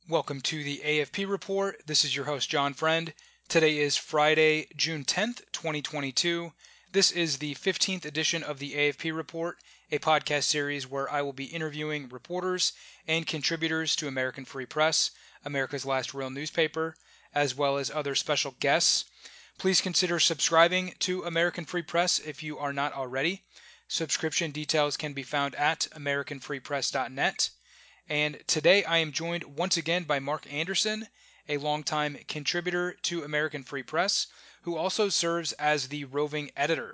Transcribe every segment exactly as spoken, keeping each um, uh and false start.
Welcome to the A F P Report. This is your host, John Friend. Today is Friday, June tenth, twenty twenty-two. This is the fifteenth edition of the A F P Report, a podcast series where I will be interviewing reporters and contributors to American Free Press, America's last real newspaper, as well as other special guests. Please consider subscribing to American Free Press if you are not already. Subscription details can be found at american free press dot net. And today I am joined once again by Mark Anderson, a longtime contributor to American Free Press, who also serves as the roving editor.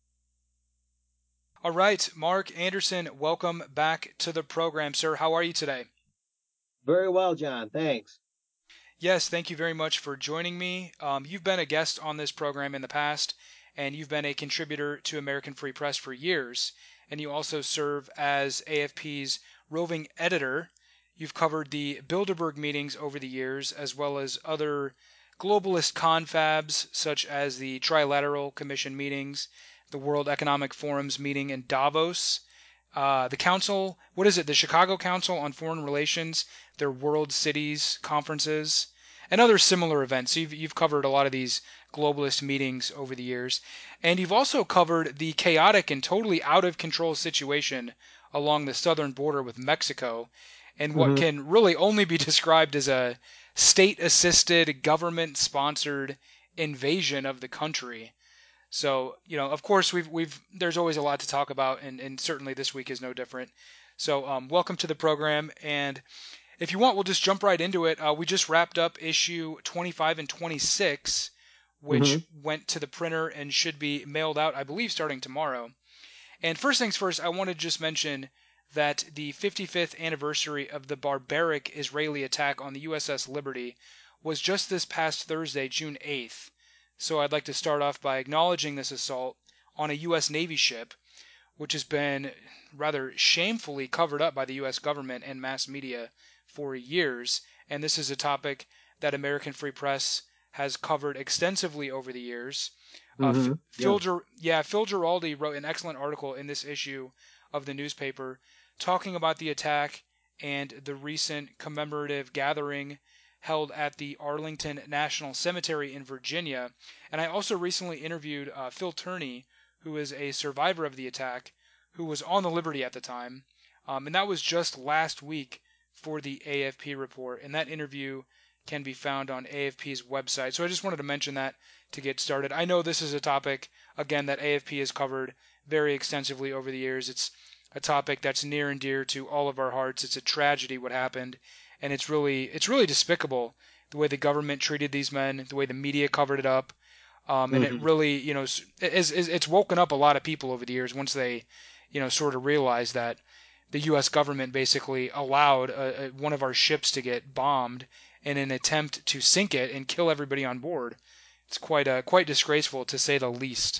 All right, Mark Anderson, welcome back to the program, sir. How are you today? Very well, John. Thanks. Yes, thank you very much for joining me. Um, you've been a guest on this program in the past, and you've been a contributor to American Free Press for years, and you also serve as A F P's roving editor. You've covered the Bilderberg meetings over the years, as well as other globalist confabs, such as the Trilateral Commission meetings, the World Economic Forum's meeting in Davos, uh, the Council, what is it, the Chicago Council on Foreign Relations, their World Cities conferences, and other similar events. So you've, you've covered a lot of these globalist meetings over the years. And you've also covered the chaotic and totally out of control situation along the southern border with Mexico, and what hmm can really only be described as a state-assisted, government-sponsored invasion of the country. So, you know, of course, we've we've there's always a lot to talk about, and, and certainly this week is no different. So, um, welcome to the program, and if you want, we'll just jump right into it. Uh, we just wrapped up issue twenty-five and twenty-six, hmm which went to the printer and should be mailed out, I believe, starting tomorrow. And first things first, I want to just mention that the fifty-fifth anniversary of the barbaric Israeli attack on the U S S Liberty was just this past Thursday, June eighth. So I'd like to start off by acknowledging this assault on a U S Navy ship, which has been rather shamefully covered up by the U S government and mass media for years. And this is a topic that American Free Press has covered extensively over the years. Uh, hmm Phil, Yeah. Gir- yeah, Phil Giraldi wrote an excellent article in this issue of the newspaper talking about the attack and the recent commemorative gathering held at the Arlington National Cemetery in Virginia. And I also recently interviewed uh, Phil Turney, who is a survivor of the attack, who was on the Liberty at the time. Um, and that was just last week for the A F P report. And that interview can be found on A F P's website. So I just wanted to mention that to get started. I know this is a topic, again, that A F P has covered very extensively over the years. It's a topic that's near and dear to all of our hearts. It's a tragedy what happened, and it's really it's really despicable the way the government treated these men, the way the media covered it up, um, and it hmm really you know it's, it's woken up a lot of people over the years once they you know sort of realized that the U S government basically allowed a, a, one of our ships to get bombed in an attempt to sink it and kill everybody on board. It's quite uh, quite disgraceful to say the least.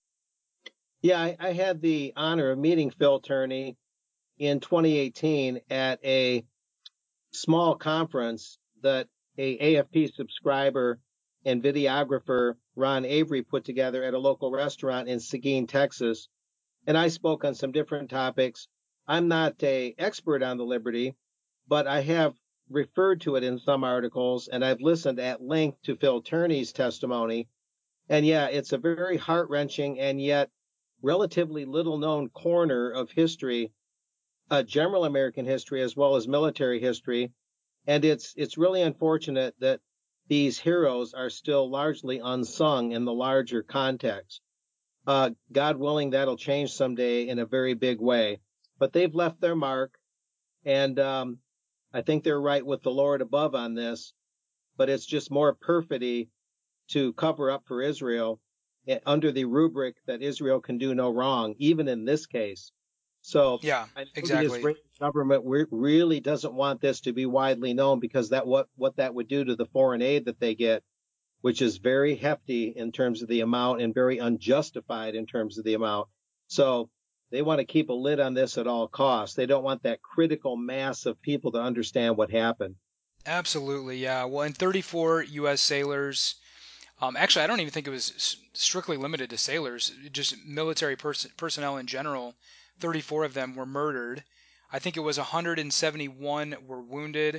Yeah, I, I had the honor of meeting Phil Turney in twenty eighteen at a small conference that a AFP subscriber and videographer Ron Avery put together at a local restaurant in Seguin, Texas. And I spoke on some different topics. I'm not a expert on the Liberty, but I have referred to it in some articles, and I've listened at length to Phil Turney's testimony. And yeah, it's a very heart-wrenching and yet relatively little known corner of history, uh, general American history as well as military history. And it's it's really unfortunate that these heroes are still largely unsung in the larger context. Uh, God willing, that'll change someday in a very big way. But they've left their mark, and um, I think they're right with the Lord above on this. But it's just more perfidy to cover up for Israel eh, under the rubric that Israel can do no wrong, even in this case. So Yeah, I know the exactly. Israeli government re- really doesn't want this to be widely known because that what what that would do to the foreign aid that they get, which is very hefty in terms of the amount and very unjustified in terms of the amount. So they want to keep a lid on this at all costs. They don't want that critical mass of people to understand what happened. Absolutely, yeah. Well, and thirty-four U S sailors. Um, actually, I don't even think it was s- strictly limited to sailors, just military pers- personnel in general. thirty-four of them were murdered. I think it was one hundred seventy-one were wounded,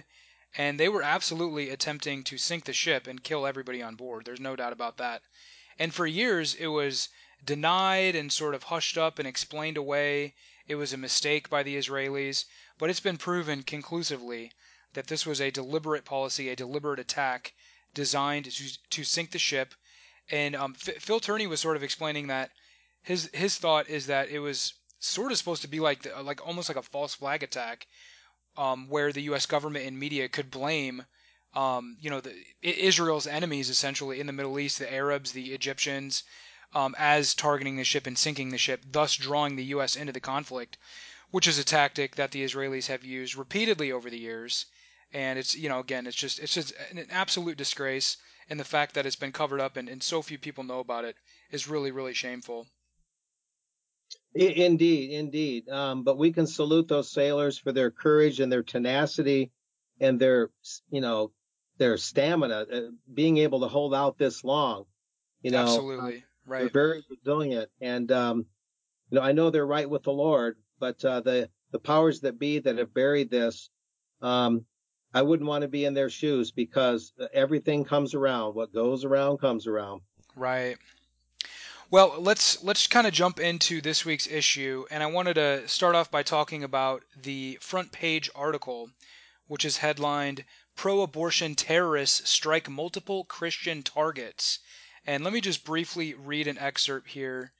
and they were absolutely attempting to sink the ship and kill everybody on board. There's no doubt about that. And for years, it was denied and sort of hushed up and explained away. It was a mistake by the Israelis, but it's been proven conclusively that this was a deliberate policy, a deliberate attack designed to, to sink the ship. And um, F- Phil Turney was sort of explaining that his his thought is that it was sort of supposed to be like the, like almost like a false flag attack, um, where the U S government and media could blame, um, you know, the, Israel's enemies essentially in the Middle East, the Arabs, the Egyptians, um, as targeting the ship and sinking the ship, thus drawing the U S into the conflict, which is a tactic that the Israelis have used repeatedly over the years. And it's, you know, again, it's just it's just an absolute disgrace, and the fact that it's been covered up and, and so few people know about it is really, really shameful. Indeed, indeed. Um, but we can salute those sailors for their courage and their tenacity and their, you know, their stamina, uh, being able to hold out this long. You know, uh, Absolutely. they're Right. very resilient, and um, you know, I know they're right with the Lord, but uh, the the powers that be that have buried this, um, I wouldn't want to be in their shoes because everything comes around. What goes around comes around. Right. Well, let's let's kind of jump into this week's issue, and I wanted to start off by talking about the front page article, which is headlined "Pro-Abortion Terrorists Strike Multiple Christian Targets." And let me just briefly read an excerpt here.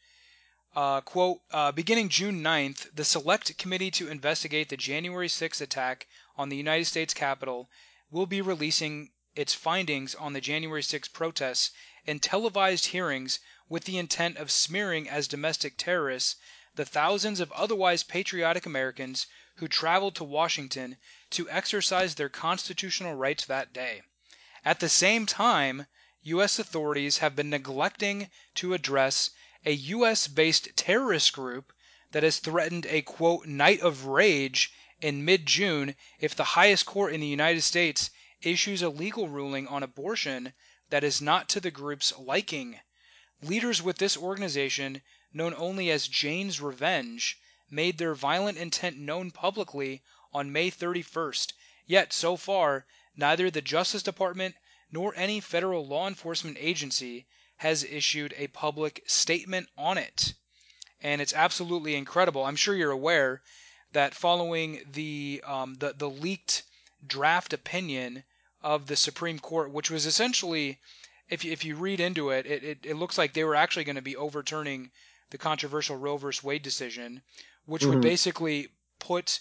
Uh, quote, uh, beginning June ninth, the Select Committee to investigate the January sixth attack on the United States Capitol will be releasing its findings on the January sixth protests in televised hearings with the intent of smearing as domestic terrorists the thousands of otherwise patriotic Americans who traveled to Washington to exercise their constitutional rights that day. At the same time, U S authorities have been neglecting to address a U S-based terrorist group that has threatened a quote night of rage in mid-June if the highest court in the United States issues a legal ruling on abortion that is not to the group's liking. Leaders with this organization, known only as Jane's Revenge, made their violent intent known publicly on May thirty-first, yet so far neither the Justice Department nor any federal law enforcement agency has issued a public statement on it. And it's absolutely incredible. I'm sure you're aware that following the um, the, the leaked draft opinion of the Supreme Court, which was essentially, if you, if you read into it, it, it, it looks like they were actually going to be overturning the controversial Roe versus Wade decision, which would Hmm. basically put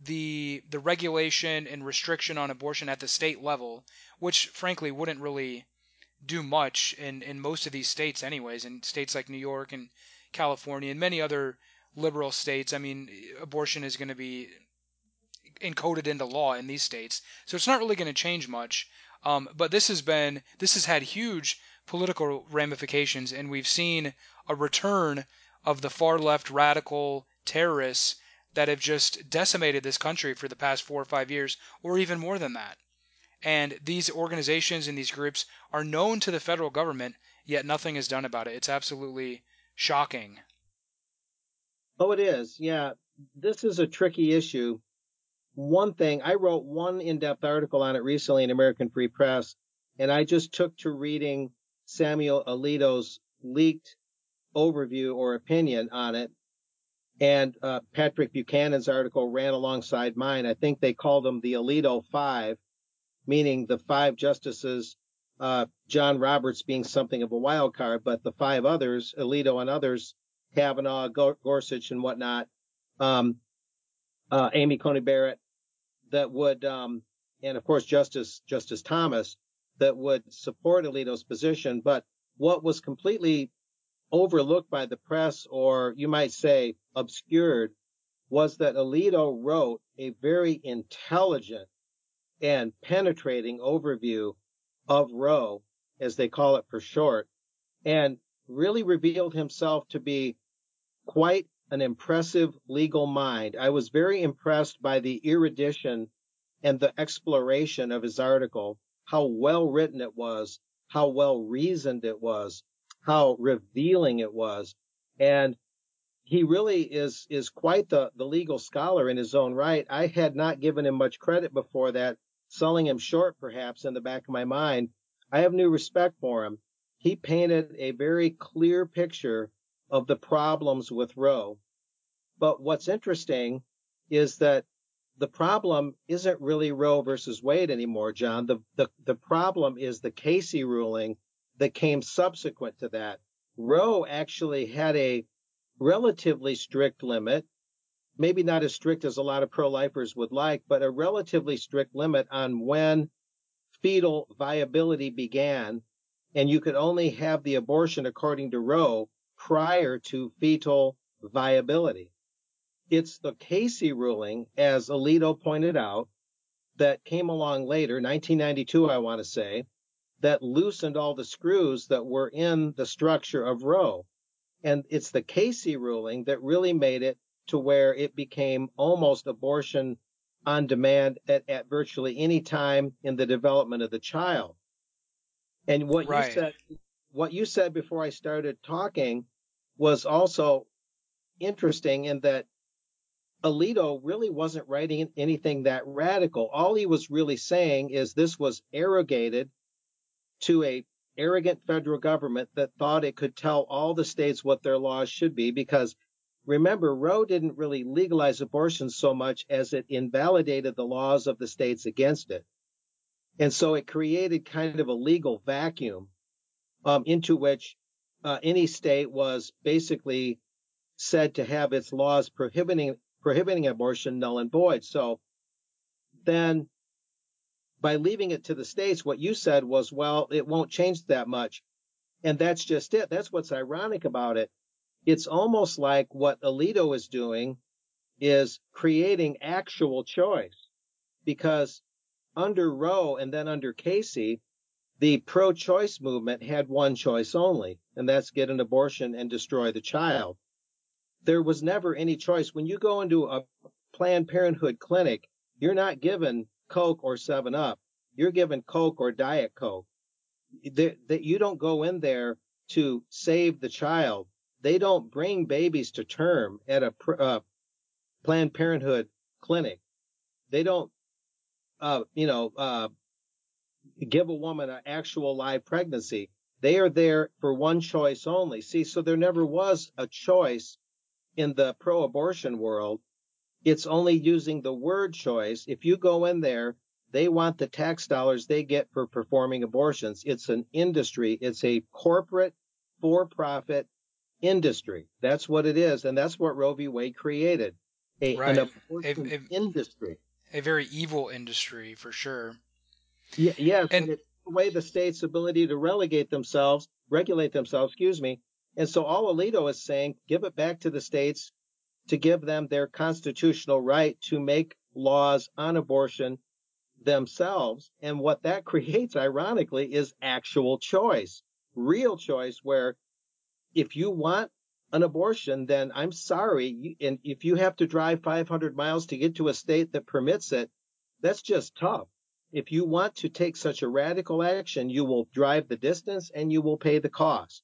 the the regulation and restriction on abortion at the state level, which frankly wouldn't really do much in, in most of these states anyways, in states like New York and California and many other liberal states. I mean, abortion is going to be encoded into law in these states, so it's not really going to change much. Um, but this has been this has had huge political ramifications, and we've seen a return of the far left radical terrorists that have just decimated this country for the past four or five years, or even more than that. And these organizations and these groups are known to the federal government, yet nothing is done about it. It's absolutely shocking. Oh, it is. Yeah, this is a tricky issue. One thing, I wrote one in-depth article on it recently in American Free Press, and I just took to reading Samuel Alito's leaked overview or opinion on it. And uh, Patrick Buchanan's article ran alongside mine. I think they called them the Alito Five, meaning the five justices, uh, John Roberts being something of a wild card, but the five others, Alito and others, Kavanaugh, Gorsuch, and whatnot, um, uh, Amy Coney Barrett, that would, um, and of course Justice Justice Thomas, that would support Alito's position. But what was completely overlooked by the press, or you might say obscured, was that Alito wrote a very intelligent and penetrating overview of Roe, as they call it for short, and really revealed himself to be quite an impressive legal mind. I was very impressed by the erudition and the exploration of his article, how well written it was, how well reasoned it was, how revealing it was. And he really is is quite the, the legal scholar in his own right. I had not given him much credit before that selling him short, perhaps, in the back of my mind, I have new respect for him. He painted a very clear picture of the problems with Roe. But what's interesting is that the problem isn't really Roe versus Wade anymore, John. The, the, the problem is the Casey ruling that came subsequent to that. Roe actually had a relatively strict limit, maybe not as strict as a lot of pro-lifers would like, but a relatively strict limit on when fetal viability began, and you could only have the abortion, according to Roe, prior to fetal viability. It's the Casey ruling, as Alito pointed out, that came along later, nineteen ninety-two, I want to say, that loosened all the screws that were in the structure of Roe. And it's the Casey ruling that really made it to where it became almost abortion on demand at, at virtually any time in the development of the child. And what you Right. said, what you said before I started talking was also interesting in that Alito really wasn't writing anything that radical. All he was really saying is this was arrogated to a arrogant federal government that thought it could tell all the states what their laws should be, because remember, Roe didn't really legalize abortion so much as it invalidated the laws of the states against it. And so it created kind of a legal vacuum um, into which uh, any state was basically said to have its laws prohibiting prohibiting abortion null and void. So then by leaving it to the states, what you said was, well, it won't change that much. And that's just it. That's what's ironic about it. It's almost like what Alito is doing is creating actual choice, because under Roe and then under Casey, the pro-choice movement had one choice only, and that's get an abortion and destroy the child. There was never any choice. When you go into a Planned Parenthood clinic, you're not given Coke or seven up. You're given Coke or Diet Coke. That you don't go in there to save the child. They don't bring babies to term at a uh, Planned Parenthood clinic. They don't, uh, you know, uh, give a woman an actual live pregnancy. They are there for one choice only. See, so there never was a choice in the pro-abortion world. It's only using the word choice. If you go in there, they want the tax dollars they get for performing abortions. It's an industry. It's a corporate, for-profit industry. That's what it is, and that's what Roe v. Wade created, a, an Right. A, abortion a, industry. a very evil industry for sure. Y- yes, And and it took away the state's ability to relegate themselves, regulate themselves, excuse me. And so all Alito is saying, give it back to the states to give them their constitutional right to make laws on abortion themselves. And what that creates, ironically, is actual choice, real choice, where if you want an abortion, then I'm sorry. You, and if you have to drive five hundred miles to get to a state that permits it, that's just tough. If you want to take such a radical action, you will drive the distance and you will pay the cost.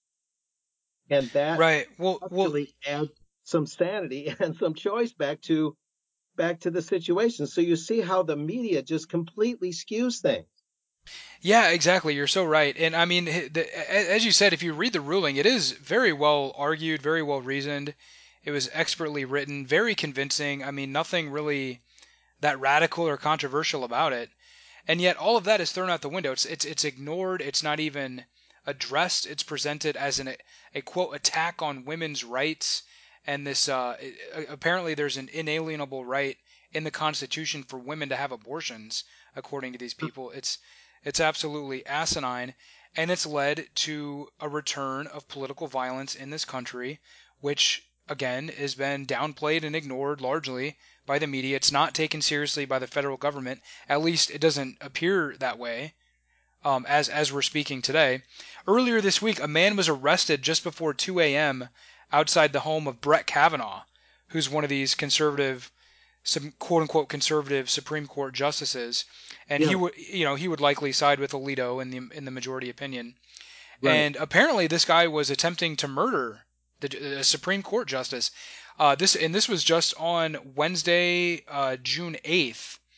And that right. Well, well, actually adds some sanity and some choice back to back to the situation. So you see how the media just completely skews things. yeah, exactly. You're so right. And I mean, h- the, a- as you said, if you read the ruling, it is very well argued, very well reasoned. It was expertly written, very convincing. I mean, nothing really that radical or controversial about it. And yet all of that is thrown out the window. It's it's it's ignored. It's not even addressed. It's presented as an a quote attack on women's rights. And this uh, apparently there's an inalienable right in the Constitution for women to have abortions, according to these people. It's it's absolutely asinine, and it's led to a return of political violence in this country, which again has been downplayed and ignored largely by the media. It's not taken seriously by the federal government. At least it doesn't appear that way. Um, as as we're speaking today, earlier this week, a man was arrested just before two a m outside the home of Brett Kavanaugh, who's one of these conservative, some quote unquote conservative Supreme Court justices, and he Yeah, would, you know, he would likely side with Alito in the in the majority opinion. right. And apparently, this guy was attempting to murder the, the Supreme Court justice. Uh, this and this was just on Wednesday, uh, June eighth.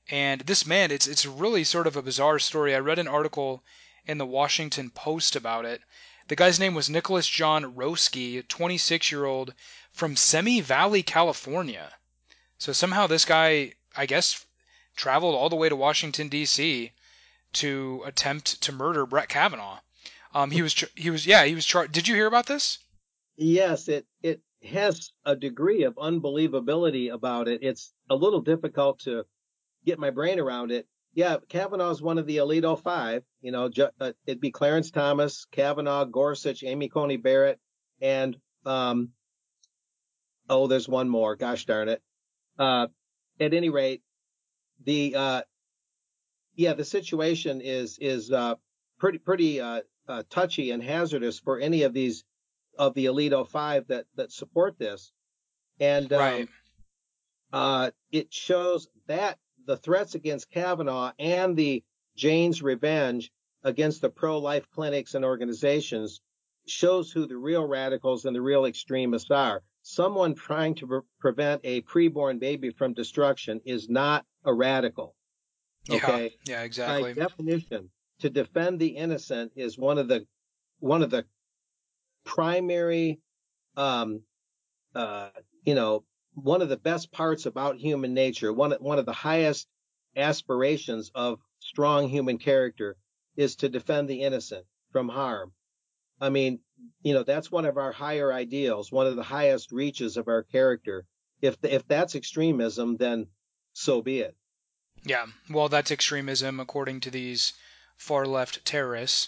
And this man, it's it's really sort of a bizarre story. I read an article in the Washington Post about it. The guy's name was Nicholas John Roski, a twenty-six-year-old from Semi Valley, California. So somehow this guy, I guess, traveled all the way to Washington, D C to attempt to murder Brett Kavanaugh. Um, he was, he was, yeah, he was charged. Did you hear about this? Yes, it it has a degree of unbelievability about it. It's a little difficult to get my brain around it. Yeah, Kavanaugh's one of the Alito Five. You know, ju- uh, it'd be Clarence Thomas, Kavanaugh, Gorsuch, Amy Coney Barrett, and um, oh, there's one more. Gosh darn it. Uh, at any rate, the uh, yeah, the situation is is uh, pretty pretty uh, uh, touchy and hazardous for any of these of the Alito Five that that support this, and Right. um, uh, it shows that the threats against Kavanaugh and the Jane's revenge against the pro-life clinics and organizations shows who the real radicals and the real extremists are. Someone trying to pre- prevent a preborn baby from destruction is not a radical. Yeah. Okay, Yeah. by Exactly. definition, to defend the innocent is one of the one of the primary, um, uh, you know, one of the best parts about human nature, one one of the highest aspirations of strong human character is to defend the innocent from harm. I mean, you know, that's one of our higher ideals, one of the highest reaches of our character. If if that's extremism, then so be it. Yeah. Well, that's extremism according to these far left terrorists.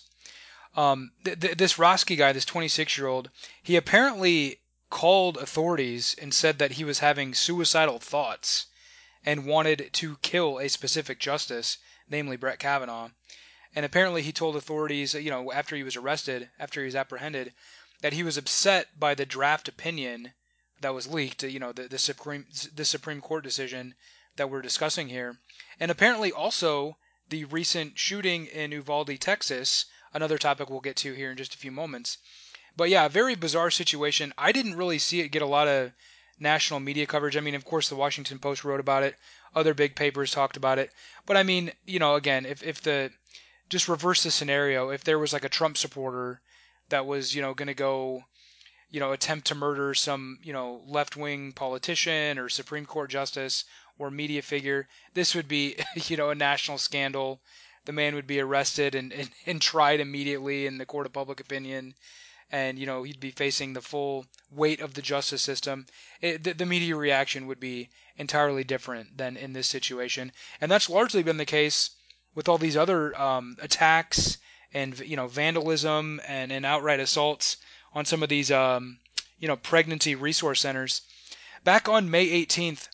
Um, th- th- this Roski guy, this twenty-six-year-old, he apparently called authorities and said that he was having suicidal thoughts and wanted to kill a specific justice, namely Brett Kavanaugh. And apparently he told authorities, you know, after he was arrested, after he was apprehended, that he was upset by the draft opinion that was leaked, you know, the, the Supreme the Supreme Court decision that we're discussing here. And apparently also the recent shooting in Uvalde, Texas, another topic we'll get to here in just a few moments. But yeah, a very bizarre situation. I didn't really see it get a lot of national media coverage. I mean, of course, the Washington Post wrote about it. Other big papers talked about it. But I mean, you know, again, if, if the just reverse the scenario, if there was like a Trump supporter that was, you know, going to go, you know, attempt to murder some, you know, left-wing politician or Supreme Court justice or media figure, this would be, you know, a national scandal. The man would be arrested and, and, and tried immediately in the court of public opinion, and you know he'd be facing the full weight of the justice system. It, the, the media reaction would be entirely different than in this situation, and that's largely been the case with all these other um, attacks and you know vandalism and, and outright assaults on some of these um, you know pregnancy resource centers. Back on May eighteenth,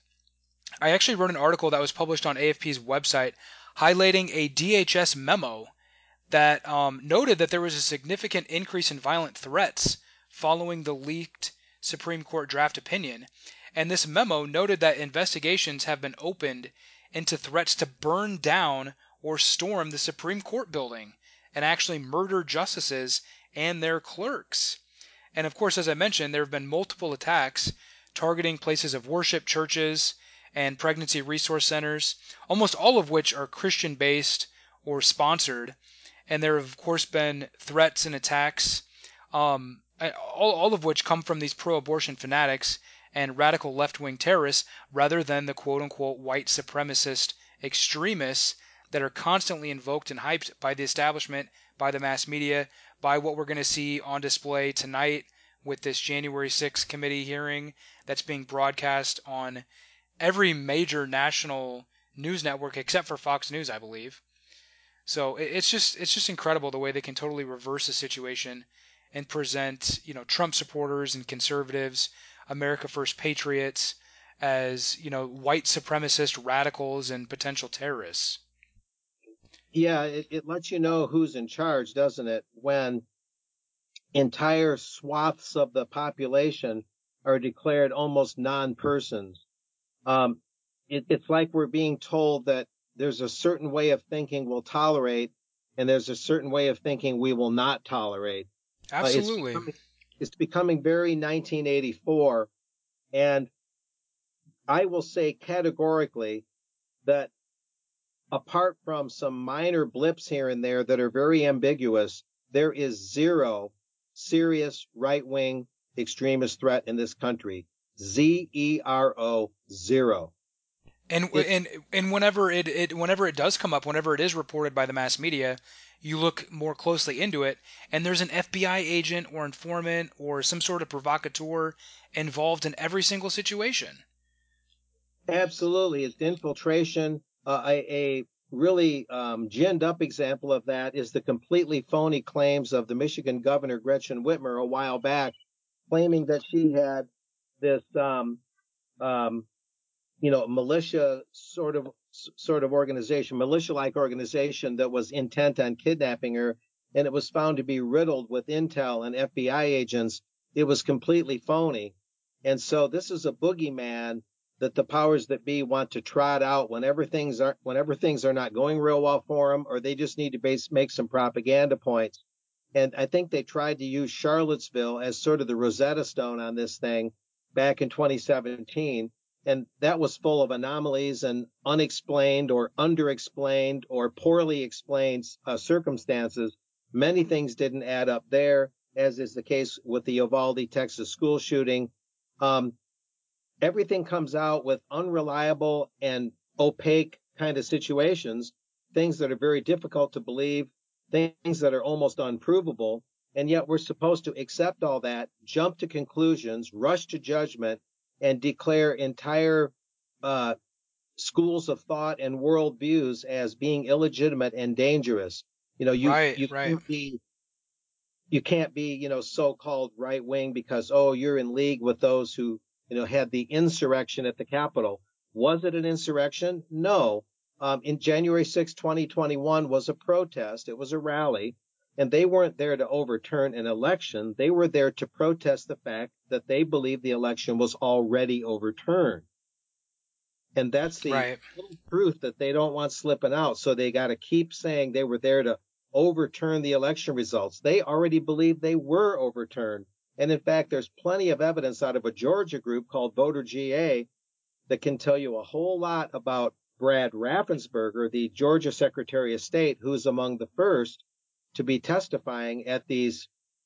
I actually wrote an article that was published on A F P's website highlighting a D H S memo that um, noted that there was a significant increase in violent threats following the leaked Supreme Court draft opinion. And this memo noted that investigations have been opened into threats to burn down or storm the Supreme Court building and actually murder justices and their clerks. And of course, as I mentioned, there have been multiple attacks targeting places of worship, churches, and pregnancy resource centers, almost all of which are Christian based or sponsored. And there have, of course, been threats and attacks, um, all, all of which come from these pro abortion fanatics and radical left wing terrorists rather than the quote unquote white supremacist extremists that are constantly invoked and hyped by the establishment, by the mass media, by what we're going to see on display tonight with this January sixth committee hearing that's being broadcast on every major national news network except for Fox News, I believe. So it's just it's just incredible the way they can totally reverse the situation and present, you know, Trump supporters and conservatives, America First patriots as, you know, white supremacist radicals and potential terrorists. Yeah, it, it lets you know who's in charge, doesn't it? When entire swaths of the population are declared almost non-persons. Um, it, it's like we're being told that there's a certain way of thinking we'll tolerate, and there's a certain way of thinking we will not tolerate. Uh, it's Absolutely. becoming, it's becoming very nineteen eighty-four, and I will say categorically that apart from some minor blips here and there that are very ambiguous, there is zero serious right-wing extremist threat in this country. Z E R O, zero. And It's and and whenever it, it whenever it does come up, whenever it is reported by the mass media, you look more closely into it, and there's an F B I agent or informant or some sort of provocateur involved in every single situation. absolutely, it's infiltration. Uh, a, a really um, ginned up example of that is the completely phony claims of the Michigan Governor Gretchen Whitmer a while back, claiming that she had this um, um, you know, militia sort of sort of organization, militia-like organization that was intent on kidnapping her, and it was found to be riddled with intel and F B I agents. It was completely phony, and so this is a boogeyman that the powers that be want to trot out whenever things are whenever things are not going real well for them, or they just need to base, make some propaganda points. And I think they tried to use Charlottesville as sort of the Rosetta Stone on this thing back in twenty seventeen. And that was full of anomalies and unexplained or underexplained or poorly explained uh, circumstances. Many things didn't add up there, as is the case with the Uvalde, Texas school shooting. Um, everything comes out with unreliable and opaque kind of situations, things that are very difficult to believe, things that are almost unprovable. And yet we're supposed to accept all that, jump to conclusions, rush to judgment, and declare entire uh, schools of thought and worldviews as being illegitimate and dangerous. You know, you Right, you right. can't be you can't be you know so-called right wing because oh you're in league with those who you know had the insurrection at the Capitol. Was it an insurrection? No. Um, in January sixth, twenty twenty-one was a protest. It was a rally. And they weren't there to overturn an election. They were there to protest the fact that they believed the election was already overturned. And that's the Right. little truth that they don't want slipping out. So they got to keep saying they were there to overturn the election results. They already believe they were overturned. And in fact, there's plenty of evidence out of a Georgia group called Voter G A that can tell you a whole lot about Brad Raffensperger, the Georgia Secretary of State, who's among the first to be testifying at these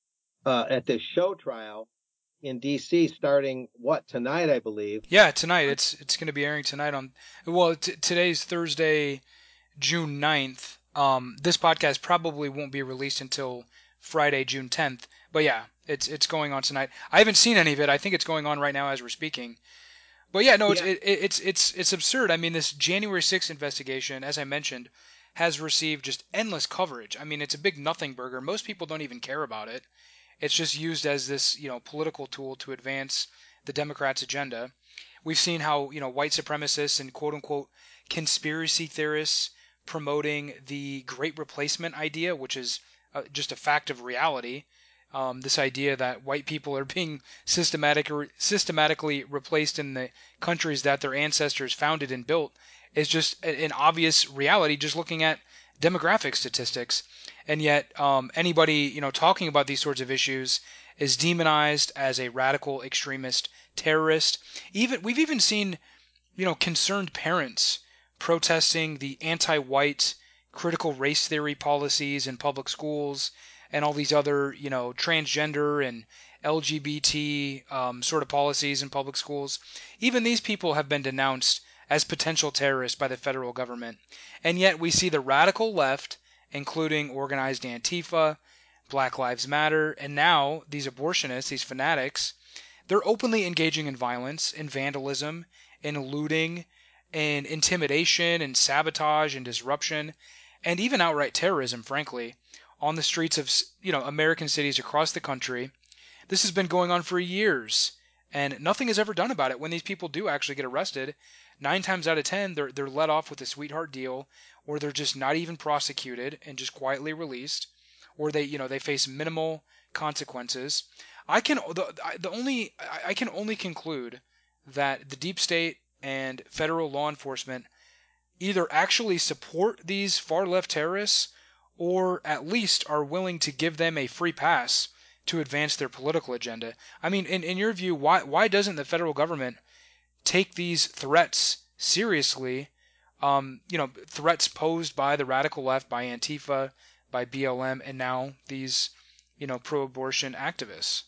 uh, at this show trial in D C starting what tonight, I believe. Yeah, tonight it's it's going to be airing tonight on well t- today's Thursday, June ninth. Um this podcast probably won't be released until Friday, June tenth. But yeah, it's it's going on tonight. I haven't seen any of it. I think it's going on right now as we're speaking. But yeah, no, it's Yeah, it, it's it's it's absurd. I mean, this January sixth investigation, as I mentioned, has received just endless coverage. I mean, it's a big nothing burger. Most people don't even care about it. It's just used as this, you know, political tool to advance the Democrats' agenda. We've seen how, you know, white supremacists and quote unquote conspiracy theorists promoting the great replacement idea, which is uh, just a fact of reality. Um, this idea that white people are being systematic, systematically replaced in the countries that their ancestors founded and built is just an obvious reality just looking at demographic statistics. And yet, um, anybody you know talking about these sorts of issues is demonized as a radical extremist terrorist. Even we've even seen you know concerned parents protesting the anti-white critical race theory policies in public schools and all these other you know transgender and L G B T um, sort of policies in public schools. Even these people have been denounced as potential terrorists by the federal government. And yet we see the radical left, including organized Antifa, Black Lives Matter, and now these abortionists, these fanatics, they're openly engaging in violence, in vandalism, in looting, in intimidation, and sabotage and disruption, and even outright terrorism, frankly, on the streets of you know American cities across the country. This has been going on for years, and nothing is ever done about it. When these people do actually get arrested, nine times out of ten, they're they're let off with a sweetheart deal, or they're just not even prosecuted and just quietly released, or they you know they face minimal consequences. I can the, the only I can only conclude that the deep state and federal law enforcement either actually support these far left terrorists or at least are willing to give them a free pass to advance their political agenda. I mean, in, in your view, why why doesn't the federal government take these threats seriously um, you know, threats posed by the radical left, by Antifa, by B L M, and now these, you know, pro-abortion activists?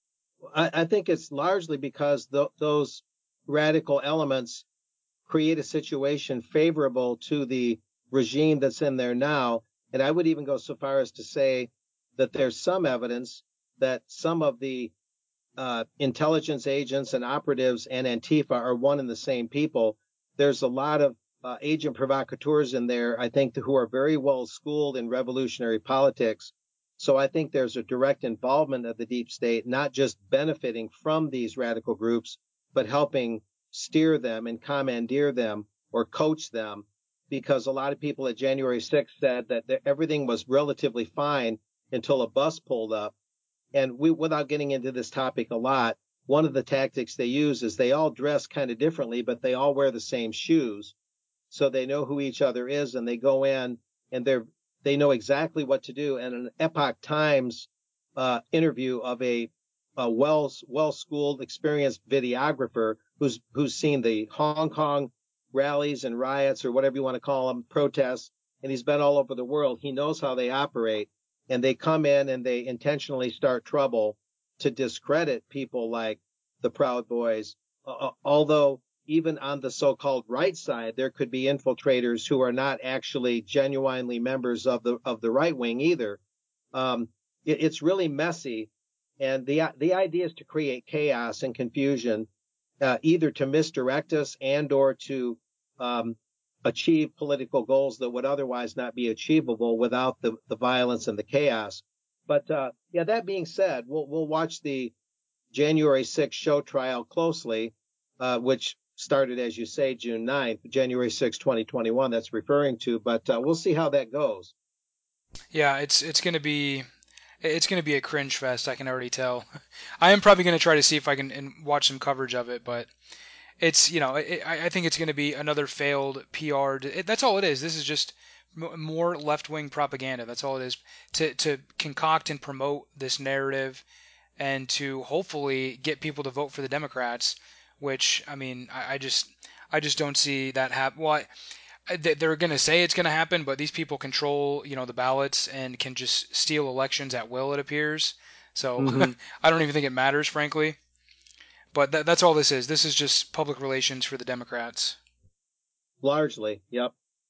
I, I think it's largely because th- those radical elements create a situation favorable to the regime that's in there now. And I would even go so far as to say that there's some evidence that some of the uh, intelligence agents and operatives and Antifa are one and the same people. There's a lot of uh, agent provocateurs in there, I think, who are very well schooled in revolutionary politics. So I think there's a direct involvement of the deep state, not just benefiting from these radical groups, but helping steer them and commandeer them or coach them, because a lot of people at January sixth said that everything was relatively fine until a bus pulled up. And we, without getting into this topic a lot, one of the tactics they use is they all dress kind of differently, but they all wear the same shoes. So they know who each other is, and they go in and they're they know exactly what to do. And an Epoch Times uh, interview of a, a well well schooled, experienced videographer who's who's seen the Hong Kong rallies and riots, or whatever you want to call them, protests, and he's been all over the world. He knows how they operate, and they come in and they intentionally start trouble to discredit people like the Proud Boys. Uh, although even on the so-called right side, there could be infiltrators who are not actually genuinely members of the of the right wing either. Um, it, it's really messy, and the the idea is to create chaos and confusion, uh, either to misdirect us and or to um, achieve political goals that would otherwise not be achievable without the, the violence and the chaos. But uh, yeah, that being said, we'll we'll watch the January sixth show trial closely, uh, which started, as you say, June ninth, January sixth, twenty twenty-one, that's referring to, but uh, we'll see how that goes. Yeah, it's it's gonna be it's gonna be a cringe fest. I can already tell. I am probably gonna try to see if I can and watch some coverage of it, but it's you know it, I I think it's gonna be another failed P R. It, that's all it is. This is just m- more left wing propaganda. That's all it is to to concoct and promote this narrative and to hopefully get people to vote for the Democrats. Which I mean, I, I just I just don't see that happen. Well, I, they're going to say it's going to happen, but these people control, you know, the ballots and can just steal elections at will, it appears. So Mm-hmm. I don't even think it matters, frankly. But that, that's all this is. This is just public relations for the Democrats. Largely, yep.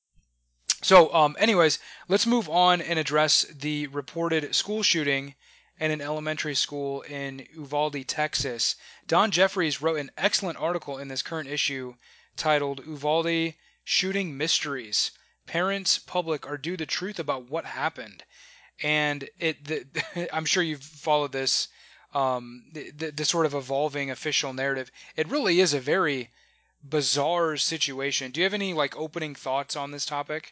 So, um, anyways, let's move on and address the reported school shooting in an elementary school in Uvalde, Texas. Don Jeffries wrote an excellent article in this current issue titled Uvalde Shooting Mysteries. Parents, public are due the truth about what happened. And it, the, I'm sure you've followed this, um, the, the, the sort of evolving official narrative. It really is a very bizarre situation. Do you have any like opening thoughts on this topic?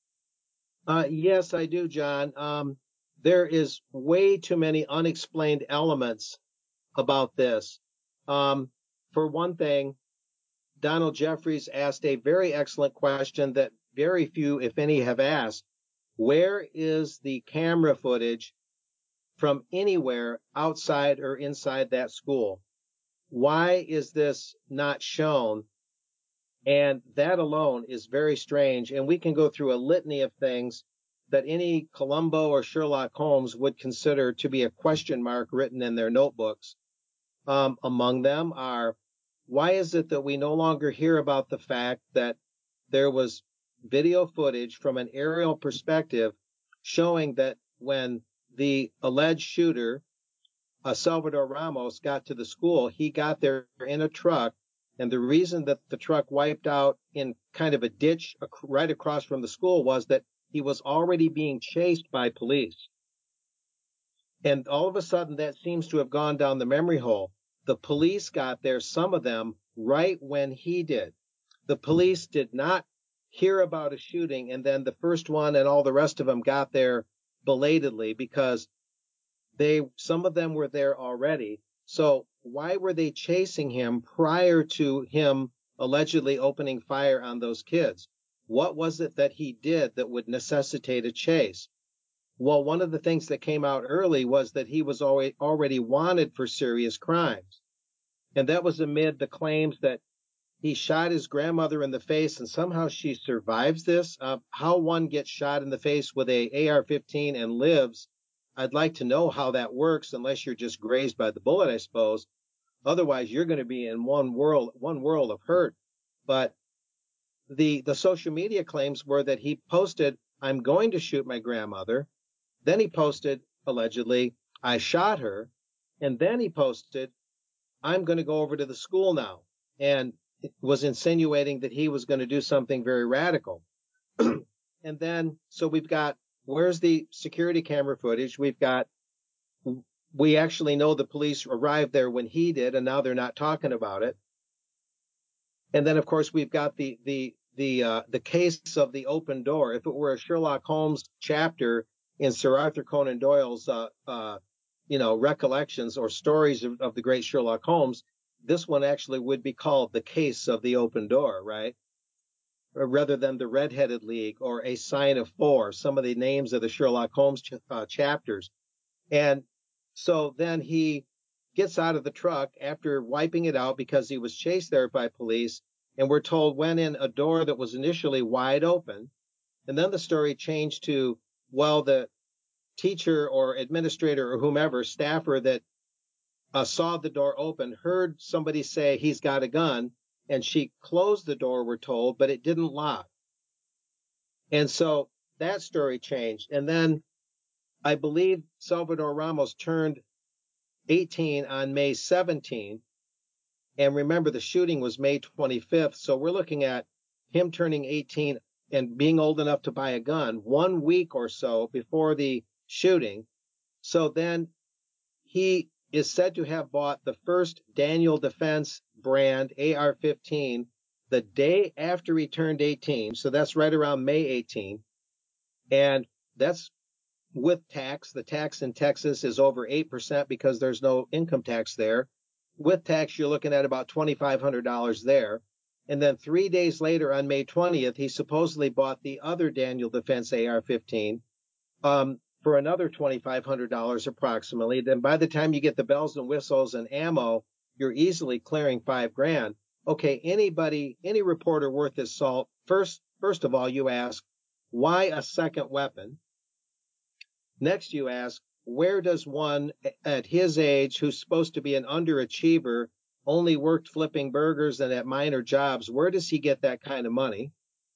Uh, yes, I do, John. Um, there is way too many unexplained elements about this. Um, for one thing, Donald Jeffries asked a very excellent question that very few, if any, have asked. Where is the camera footage from anywhere outside or inside that school? Why is this not shown? And that alone is very strange. And we can go through a litany of things that any Columbo or Sherlock Holmes would consider to be a question mark written in their notebooks. Um, among them are, why is it that we no longer hear about the fact that there was video footage from an aerial perspective showing that when the alleged shooter, uh, Salvador Ramos, got to the school, he got there in a truck. And the reason that the truck wiped out in kind of a ditch right across from the school was that he was already being chased by police. And all of a sudden, that seems to have gone down the memory hole. The police got there, some of them, right when he did. The police did not hear about a shooting, and then the first one and all the rest of them got there belatedly because they, some of them were there already. So why were they chasing him prior to him allegedly opening fire on those kids? What was it that he did that would necessitate a chase? Well, one of the things that came out early was that he was already wanted for serious crimes. And that was amid the claims that he shot his grandmother in the face, and somehow she survives this. Uh, how one gets shot in the face with a A R fifteen and lives, I'd like to know how that works, unless you're just grazed by the bullet, I suppose. Otherwise, you're going to be in one world, one world of hurt. But the the social media claims were that he posted, "I'm going to shoot my grandmother." Then he posted, allegedly, "I shot her." And then he posted, "I'm going to go over to the school now," and it was insinuating that he was going to do something very radical. And then, so we've got, where's the security camera footage? We've got, we actually know the police arrived there when he did, and now they're not talking about it. And then, of course, we've got the the the uh, the case of the open door. If it were a Sherlock Holmes chapter in Sir Arthur Conan Doyle's, uh, uh, you know, recollections or stories of, of the great Sherlock Holmes, this one actually would be called the case of the open door, right? Or rather than the Red-Headed League or a Sign of Four, some of the names of the Sherlock Holmes ch- uh, chapters. And so then he gets out of the truck after wiping it out because he was chased there by police, and we're told went in a door that was initially wide open. And then the story changed to, well, the teacher or administrator or whomever, staffer that uh, saw the door open, heard somebody say he's got a gun, and she closed the door, we're told, but it didn't lock. And so that story changed. And then I believe Salvador Ramos turned eighteen on May seventeenth. And remember, the shooting was May twenty-fifth. So we're looking at him turning eighteen and being old enough to buy a gun one week or so before the shooting. So then he is said to have bought the first Daniel Defense brand A R fifteen the day after he turned eighteen. So that's right around May eighteenth. And that's with tax. The tax in Texas is over eight percent because there's no income tax there. With tax, you're looking at about twenty-five hundred dollars there. And then three days later, on May twentieth, he supposedly bought the other Daniel Defense A R fifteen um, for another twenty-five hundred dollars approximately. Then by the time you get the bells and whistles and ammo, you're easily clearing five grand. Okay, anybody, any reporter worth his salt, first, first of all, you ask, why a second weapon? Next, you ask, where does one at his age, who's supposed to be an underachiever, only worked flipping burgers and at minor jobs, where does he get that kind of money?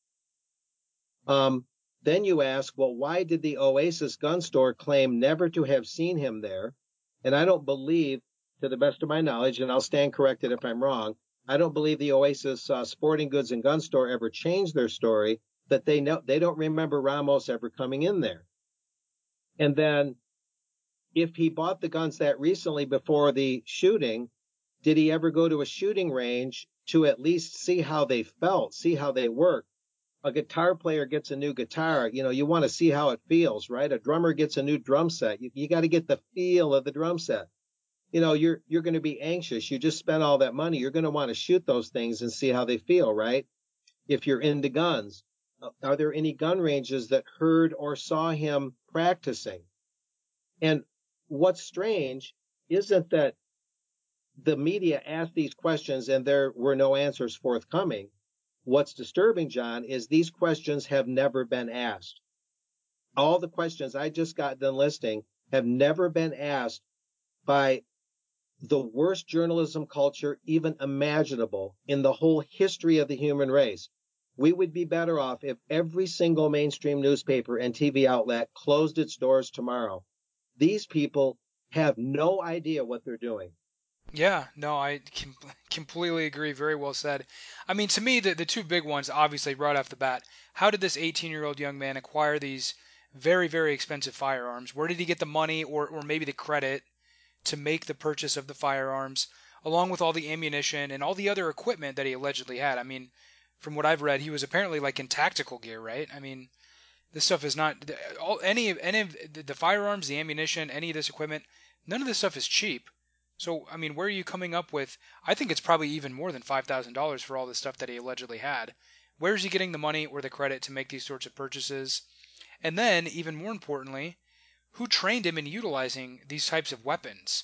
Um, then you ask, well, why did the Oasis gun store claim never to have seen him there? And I don't believe, to the best of my knowledge, and I'll stand corrected if I'm wrong, I don't believe the Oasis uh, sporting goods and gun store ever changed their story, that they know they don't remember Ramos ever coming in there. And then if he bought the guns that recently before the shooting, did he ever go to a shooting range to at least see how they felt, see how they work? A guitar player gets a new guitar, you know, you want to see how it feels, right? A drummer gets a new drum set. You, you got to get the feel of the drum set. You know, you're you're going to be anxious. You just spent all that money. You're going to want to shoot those things and see how they feel, right? If you're into guns, are there any gun ranges that heard or saw him practicing? And what's strange isn't that the media asked these questions and there were no answers forthcoming. What's disturbing, John, is these questions have never been asked. All the questions I just got done listing have never been asked by the worst journalism culture even imaginable in the whole history of the human race. We would be better off if every single mainstream newspaper and T V outlet closed its doors tomorrow. These people have no idea what they're doing. Yeah, no, I com- completely agree. Very well said. I mean, to me, the, the two big ones, obviously, right off the bat, how did this eighteen-year-old young man acquire these very, very expensive firearms? Where did he get the money or, or maybe the credit to make the purchase of the firearms, along with all the ammunition and all the other equipment that he allegedly had? I mean, from what I've read, he was apparently like in tactical gear, right? I mean, this stuff is not all any of any of the, the firearms, the ammunition, any of this equipment. None of this stuff is cheap. So, I mean, where are you coming up with? I think it's probably even more than five thousand dollars for all the stuff that he allegedly had. Where is he getting the money or the credit to make these sorts of purchases? And then, even more importantly, who trained him in utilizing these types of weapons?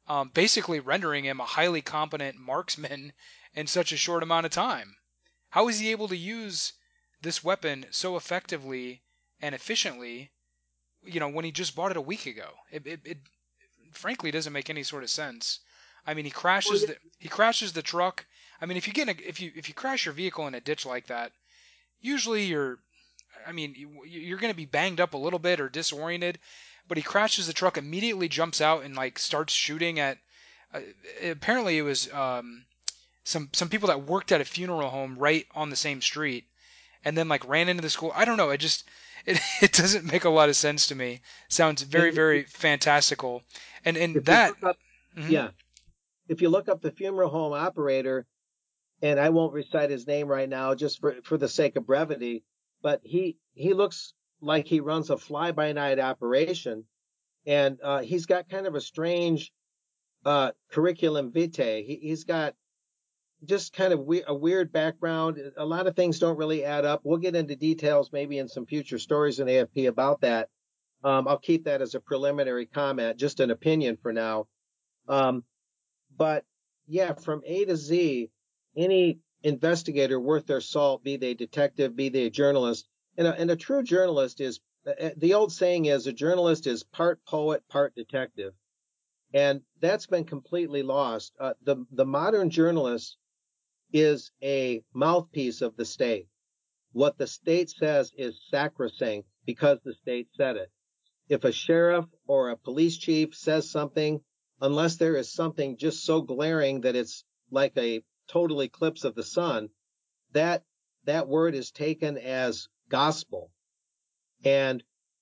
um, basically rendering him a highly competent marksman in such a short amount of time. How is he able to use this weapon so effectively and efficiently, you know, when he just bought it a week ago? It, it, it frankly doesn't make any sort of sense. I mean, he Well, crashes yeah, the he crashes the truck. I mean, if you get in a, if you if you crash your vehicle in a ditch like that, usually you're I mean, you're going to be banged up a little bit or disoriented, but he crashes the truck, immediately jumps out and like starts shooting at. Uh, apparently, it was um, some some people that worked at a funeral home right on the same street, and then like ran into the school. I don't know. It just it, it doesn't make a lot of sense to me. Sounds very and very fantastical, and and if you that. look up, Mhm. yeah, if you look up the funeral home operator, and I won't recite his name right now just for, for the sake of brevity, but he he looks like he runs a fly by night operation, and uh, he's got kind of a strange uh, curriculum vitae. He, he's got just kind of we- a weird background. A lot of things don't really add up. We'll get into details maybe in some future stories in A F P about that. Um, I'll keep that as a preliminary comment, just an opinion for now. Um, but yeah, from A to Z, any investigator worth their salt, be they detective, be they a journalist, and a, and a true journalist is, uh, the old saying is, a journalist is part poet, part detective. And that's been completely lost. Uh, the, the modern journalist is a mouthpiece of the state. What the state says is sacrosanct because the state said it. If a sheriff or a police chief says something, unless there is something just so glaring that it's like a total eclipse of the sun, that that word is taken as gospel. And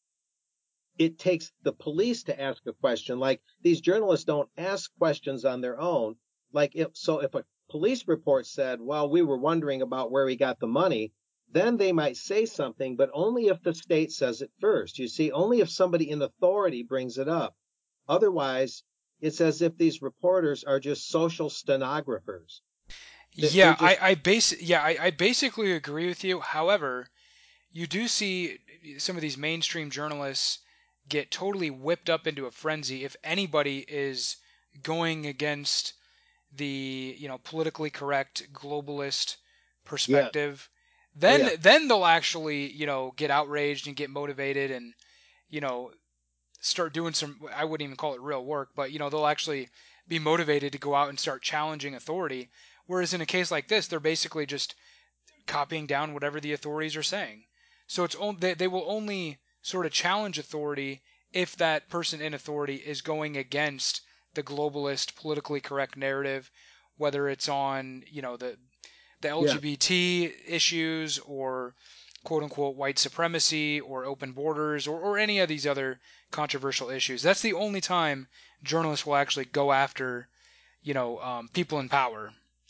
it takes the police to ask a question. Like, these journalists don't ask questions on their own. Like, if so, if a police report said, well, we were wondering about where he got the money, then they might say something, but only if the state says it first. You see, only if somebody in authority brings it up. Otherwise, it's as if these reporters are just social stenographers. They- They're Yeah, I just, I base yeah I, I basically agree with you. However, you do see some of these mainstream journalists get totally whipped up into a frenzy if anybody is going against the you know politically correct globalist yeah, perspective. oh then yeah, then they'll actually you know get outraged and get motivated and you know start doing some, I wouldn't even call it real work, but you know they'll actually be motivated to go out and start challenging authority. Whereas in a case like this, they're basically just copying down whatever the authorities are saying. So it's on, they, they will only sort of challenge authority if that person in authority is going against the globalist politically correct narrative, whether it's on you know the the yeah. L G B T issues or quote unquote white supremacy or open borders or, or any of these other controversial issues. That's the only time journalists will actually go after you know um, people in power.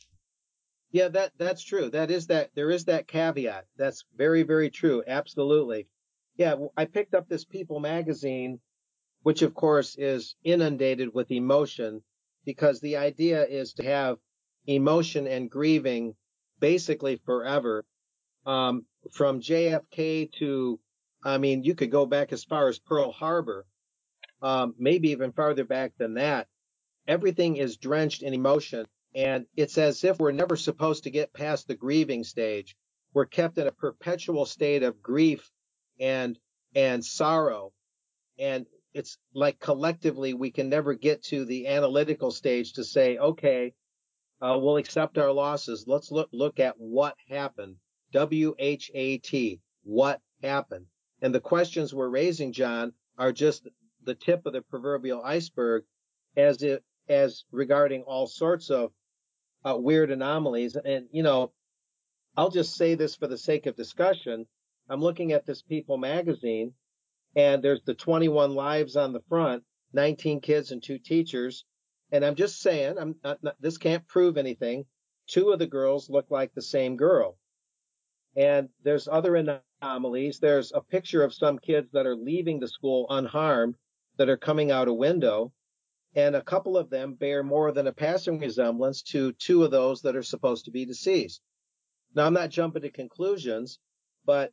Yeah, that that's true. That is that there is that caveat. That's very, very true. Absolutely. Yeah, w- I picked up this People magazine, which of course is inundated with emotion because the idea is to have emotion and grieving basically forever. Um, from J F K to, I mean, you could go back as far as Pearl Harbor, um, maybe even farther back than that. Everything is drenched in emotion. And it's as if we're never supposed to get past the grieving stage. We're kept in a perpetual state of grief and, and sorrow. And it's like collectively, we can never get to the analytical stage to say, okay, uh, we'll accept our losses. Let's look, look at what happened. W H A T, what happened? And the questions we're raising, John, are just the tip of the proverbial iceberg as it, as regarding all sorts of uh, weird anomalies. And, you know, I'll just say this for the sake of discussion. I'm looking at this People magazine and there's the twenty-one lives on the front, nineteen kids and two teachers. And I'm just saying, I'm not, not, this can't prove anything. Two of the girls look like the same girl. And there's other anomalies. There's a picture of some kids that are leaving the school unharmed that are coming out a window. And a couple of them bear more than a passing resemblance to two of those that are supposed to be deceased. Now, I'm not jumping to conclusions, but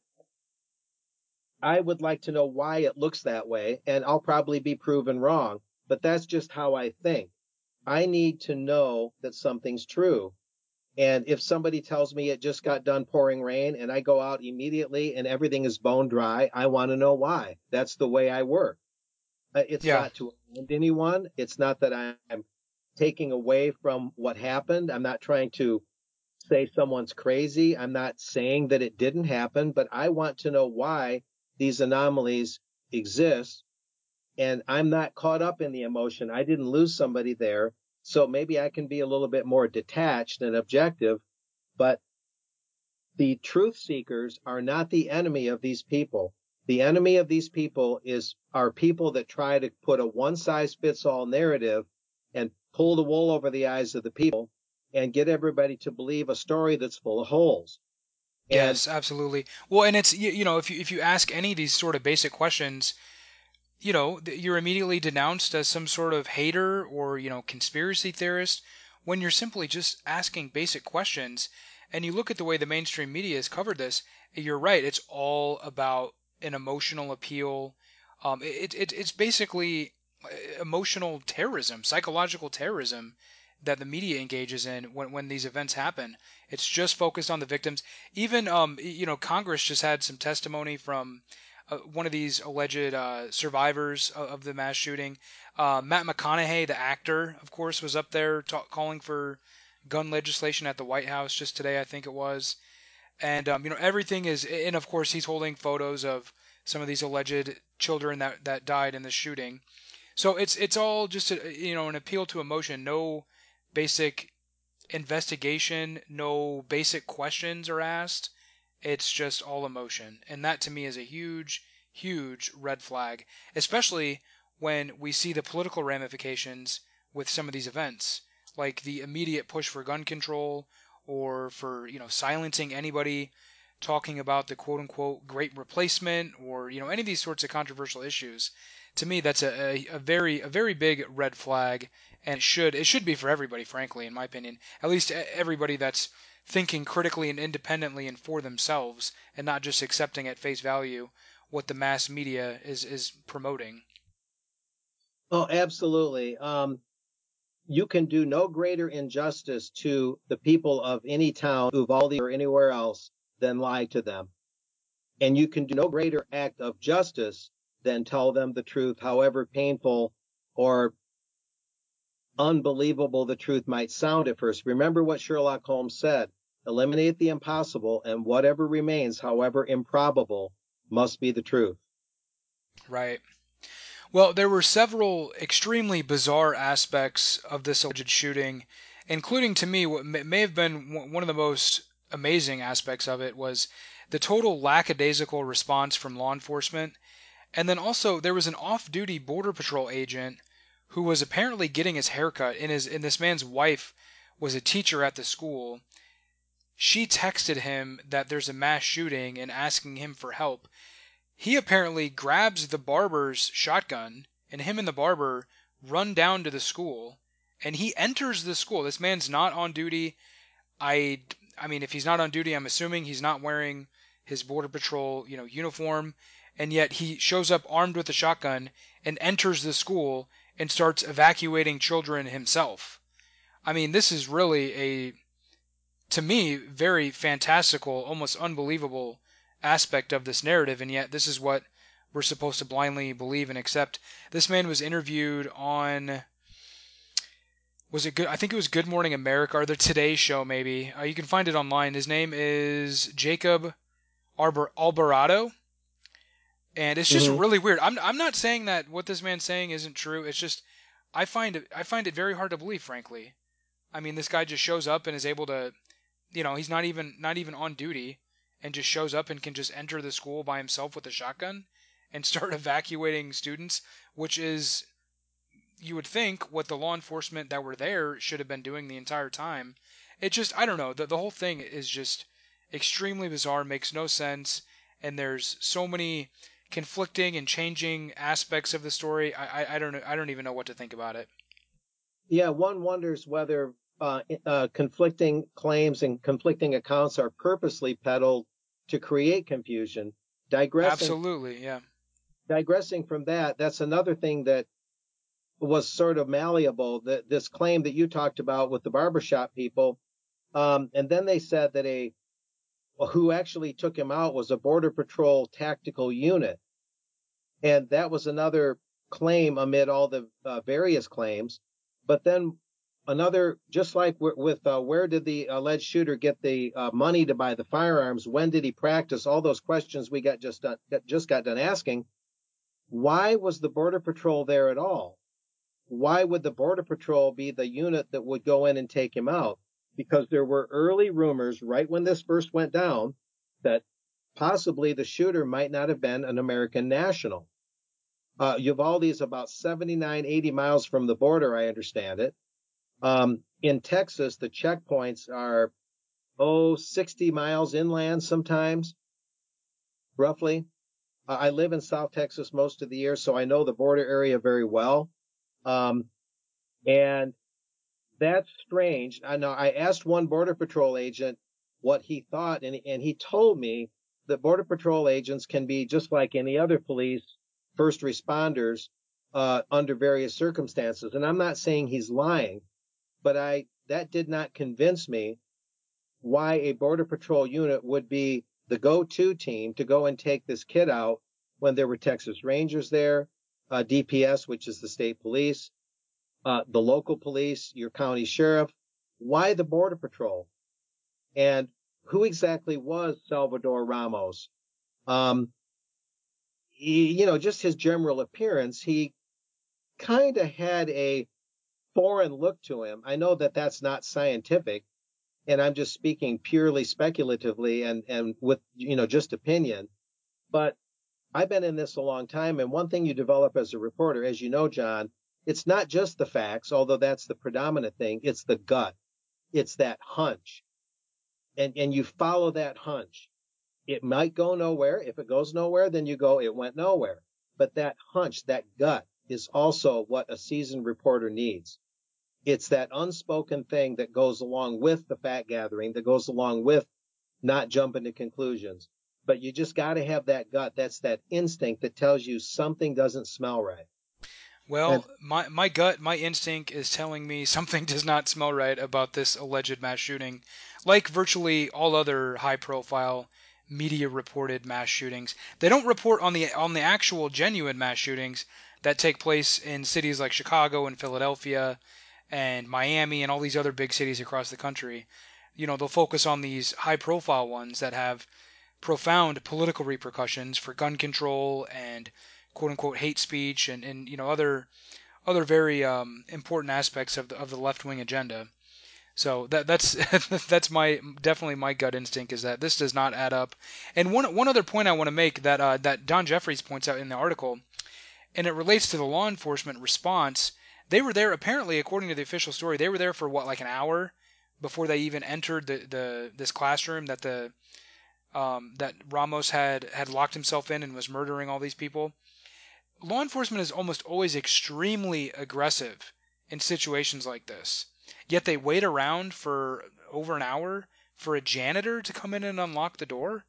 I would like to know why it looks that way, and I'll probably be proven wrong, but that's just how I think. I need to know that something's true. And if somebody tells me it just got done pouring rain and I go out immediately and everything is bone dry, I want to know why. That's the way I work. Uh, It's Yeah. not to offend anyone. It's not that I'm taking away from what happened. I'm not trying to say someone's crazy. I'm not saying that it didn't happen, but I want to know why these anomalies exist. And I'm not caught up in the emotion. I didn't lose somebody there. So maybe I can be a little bit more detached and objective, but the truth seekers are not the enemy of these people. The enemy of these people is are people that try to put a one size fits all narrative and pull the wool over the eyes of the people and get everybody to believe a story that's full of holes. And Yes, absolutely. Well, and it's you, you know, if you if you ask any of these sort of basic questions, you know, th- you're immediately denounced as some sort of hater or, you know, conspiracy theorist when you're simply just asking basic questions. And you look at the way the mainstream media has covered this, you're right. It's all about an emotional appeal. Um, it, it, it's basically uh, emotional terrorism, psychological terrorism that the media engages in when, when these events happen. It's just focused on the victims. Even, um, you know, Congress just had some testimony from uh, one of these alleged uh, survivors of, of the mass shooting. Uh, Matt McConaughey, the actor, of course, was up there ta- calling for gun legislation at the White House just today, I think it was. And um, you know, everything is, and of course, he's holding photos of some of these alleged children that that died in the shooting. So it's it's all just a, you know, an appeal to emotion. No basic investigation, no basic questions are asked. It's just all emotion. And that to me is a huge, huge red flag, especially when we see the political ramifications with some of these events, like the immediate push for gun control or for, you know, silencing anybody talking about the quote unquote great replacement or, you know, any of these sorts of controversial issues. To me, that's a, a, a very a very big red flag, and it should it should be for everybody, frankly, in my opinion. At least e- everybody that's thinking critically and independently and for themselves, and not just accepting at face value what the mass media is is promoting. oh, absolutely. Um, you can do no greater injustice to the people of any town, Uvalde or anywhere else, than lie to them. And you can do no greater act of justice than tell them the truth, however painful or unbelievable the truth might sound at first. Remember what Sherlock Holmes said: eliminate the impossible, and whatever remains, however improbable, must be the truth. Right. Well, there were several extremely bizarre aspects of this alleged shooting, including to me what may have been one of the most amazing aspects of it was the total lackadaisical response from law enforcement. And then also there was an off-duty border patrol agent who was apparently getting his haircut, and his and this man's wife was a teacher at the school. She texted him that there's a mass shooting and asking him for help. He apparently grabs the barber's shotgun, and him and the barber run down to the school, and he enters the school. This man's not on duty. I I mean, if he's not on duty, I'm assuming he's not wearing his border patrol, you know, uniform, and yet he shows up armed with a shotgun and enters the school and starts evacuating children himself. I mean, this is really a, to me, very fantastical, almost unbelievable aspect of this narrative, and yet this is what we're supposed to blindly believe and accept. This man was interviewed on, was it good? I think it was Good Morning America or the Today Show, maybe. Uh, you can find it online. His name is Jacob Arbor- Alvarado, and it's just Mm-hmm. really weird. I'm I'm not saying that what this man's saying isn't true. It's just I find it I find it very hard to believe, frankly. I mean, this guy just shows up and is able to, you know, he's not even not even on duty, and just shows up and can just enter the school by himself with a shotgun and start evacuating students, which is, you would think, what the law enforcement that were there should have been doing the entire time. It just, I don't know, the, the whole thing is just extremely bizarre, makes no sense, and there's so many conflicting and changing aspects of the story. I, I, I don't know, I don't even know what to think about it. Yeah, one wonders whether uh, uh, conflicting claims and conflicting accounts are purposely peddled to create confusion. Digressing, Absolutely, yeah. digressing from that, that's another thing that was sort of malleable. That this claim that you talked about with the barbershop people, um, and then they said that a who actually took him out was a Border Patrol tactical unit, and that was another claim amid all the uh, various claims. But then another, just like w- with uh, where did the alleged shooter get the uh, money to buy the firearms? When did he practice? All those questions we got just done, just got done asking. Why was the Border Patrol there at all? Why would the Border Patrol be the unit that would go in and take him out? Because there were early rumors right when this first went down that possibly the shooter might not have been an American national. Uh, Uvalde is about seventy-nine, eighty miles from the border, I understand it. Um, in Texas, the checkpoints are, oh, sixty miles inland sometimes, roughly. Uh, I live in South Texas most of the year, so I know the border area very well. Um, and that's strange. I know I asked one Border Patrol agent what he thought, and, and he told me that Border Patrol agents can be just like any other police, first responders, uh, under various circumstances. And I'm not saying he's lying, but I that did not convince me why a Border Patrol unit would be the go-to team to go and take this kid out when there were Texas Rangers there, uh, D P S, which is the state police, uh, the local police, your county sheriff. Why the Border Patrol? And who exactly was Salvador Ramos? Um, he, you know, just his general appearance, he kind of had a foreign look to him. I know that that's not scientific, and I'm just speaking purely speculatively and, and with, you know, just opinion. But I've been in this a long time, and one thing you develop as a reporter, as you know, John, it's not just the facts, although that's the predominant thing. It's the gut. It's that hunch. And, and you follow that hunch. It might go nowhere. If it goes nowhere, then you go, it went nowhere. But that hunch, that gut, is also what a seasoned reporter needs. It's that unspoken thing that goes along with the fact gathering, that goes along with not jumping to conclusions. But you just got to have that gut. That's that instinct that tells you something doesn't smell right. And Well, my, my gut, my instinct is telling me something does not smell right about this alleged mass shooting. Like virtually all other high-profile media reported mass shootings, they don't report on the on the actual genuine mass shootings that take place in cities like Chicago and Philadelphia and Miami and all these other big cities across the country. You know, they'll focus on these high-profile ones that have profound political repercussions for gun control and quote unquote hate speech and, and you know other other very um, important aspects of the of the left wing agenda. So that that's that's my definitely my gut instinct is that this does not add up. And one one other point I want to make that uh, that Don Jeffries points out in the article, and it relates to the law enforcement response. They were there apparently, according to the official story, they were there for what like an hour before they even entered the, the this classroom that the um, that Ramos had had locked himself in and was murdering all these people. Law enforcement is almost always extremely aggressive in situations like this. Yet they wait around for over an hour for a janitor to come in and unlock the door.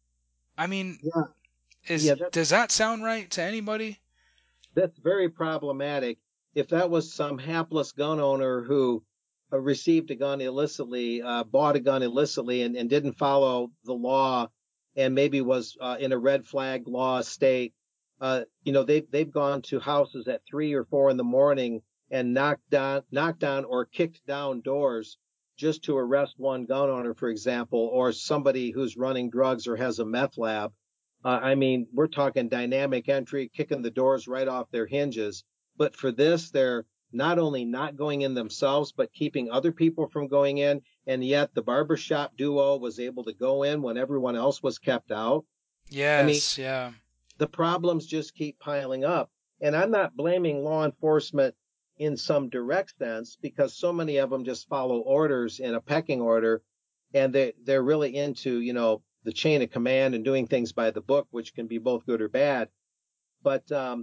I mean, yeah, is yeah, that, does that sound right to anybody? that's very problematic. If that was some hapless gun owner who uh, received a gun illicitly, uh, bought a gun illicitly, and, and didn't follow the law, and maybe was uh, in a red flag law state, uh, you know, they've they've gone to houses at three or four in the morning and knocked down, knocked down or kicked down doors just to arrest one gun owner, for example, or somebody who's running drugs or has a meth lab. Uh, I mean, we're talking dynamic entry, kicking the doors right off their hinges. But for this, they're not only not going in themselves, but keeping other people from going in. And yet the barbershop duo was able to go in when everyone else was kept out. I mean, Yes, yeah. the problems just keep piling up. And I'm not blaming law enforcement in some direct sense because so many of them just follow orders in a pecking order and they, they're really into, you know, the chain of command and doing things by the book, which can be both good or bad. But um,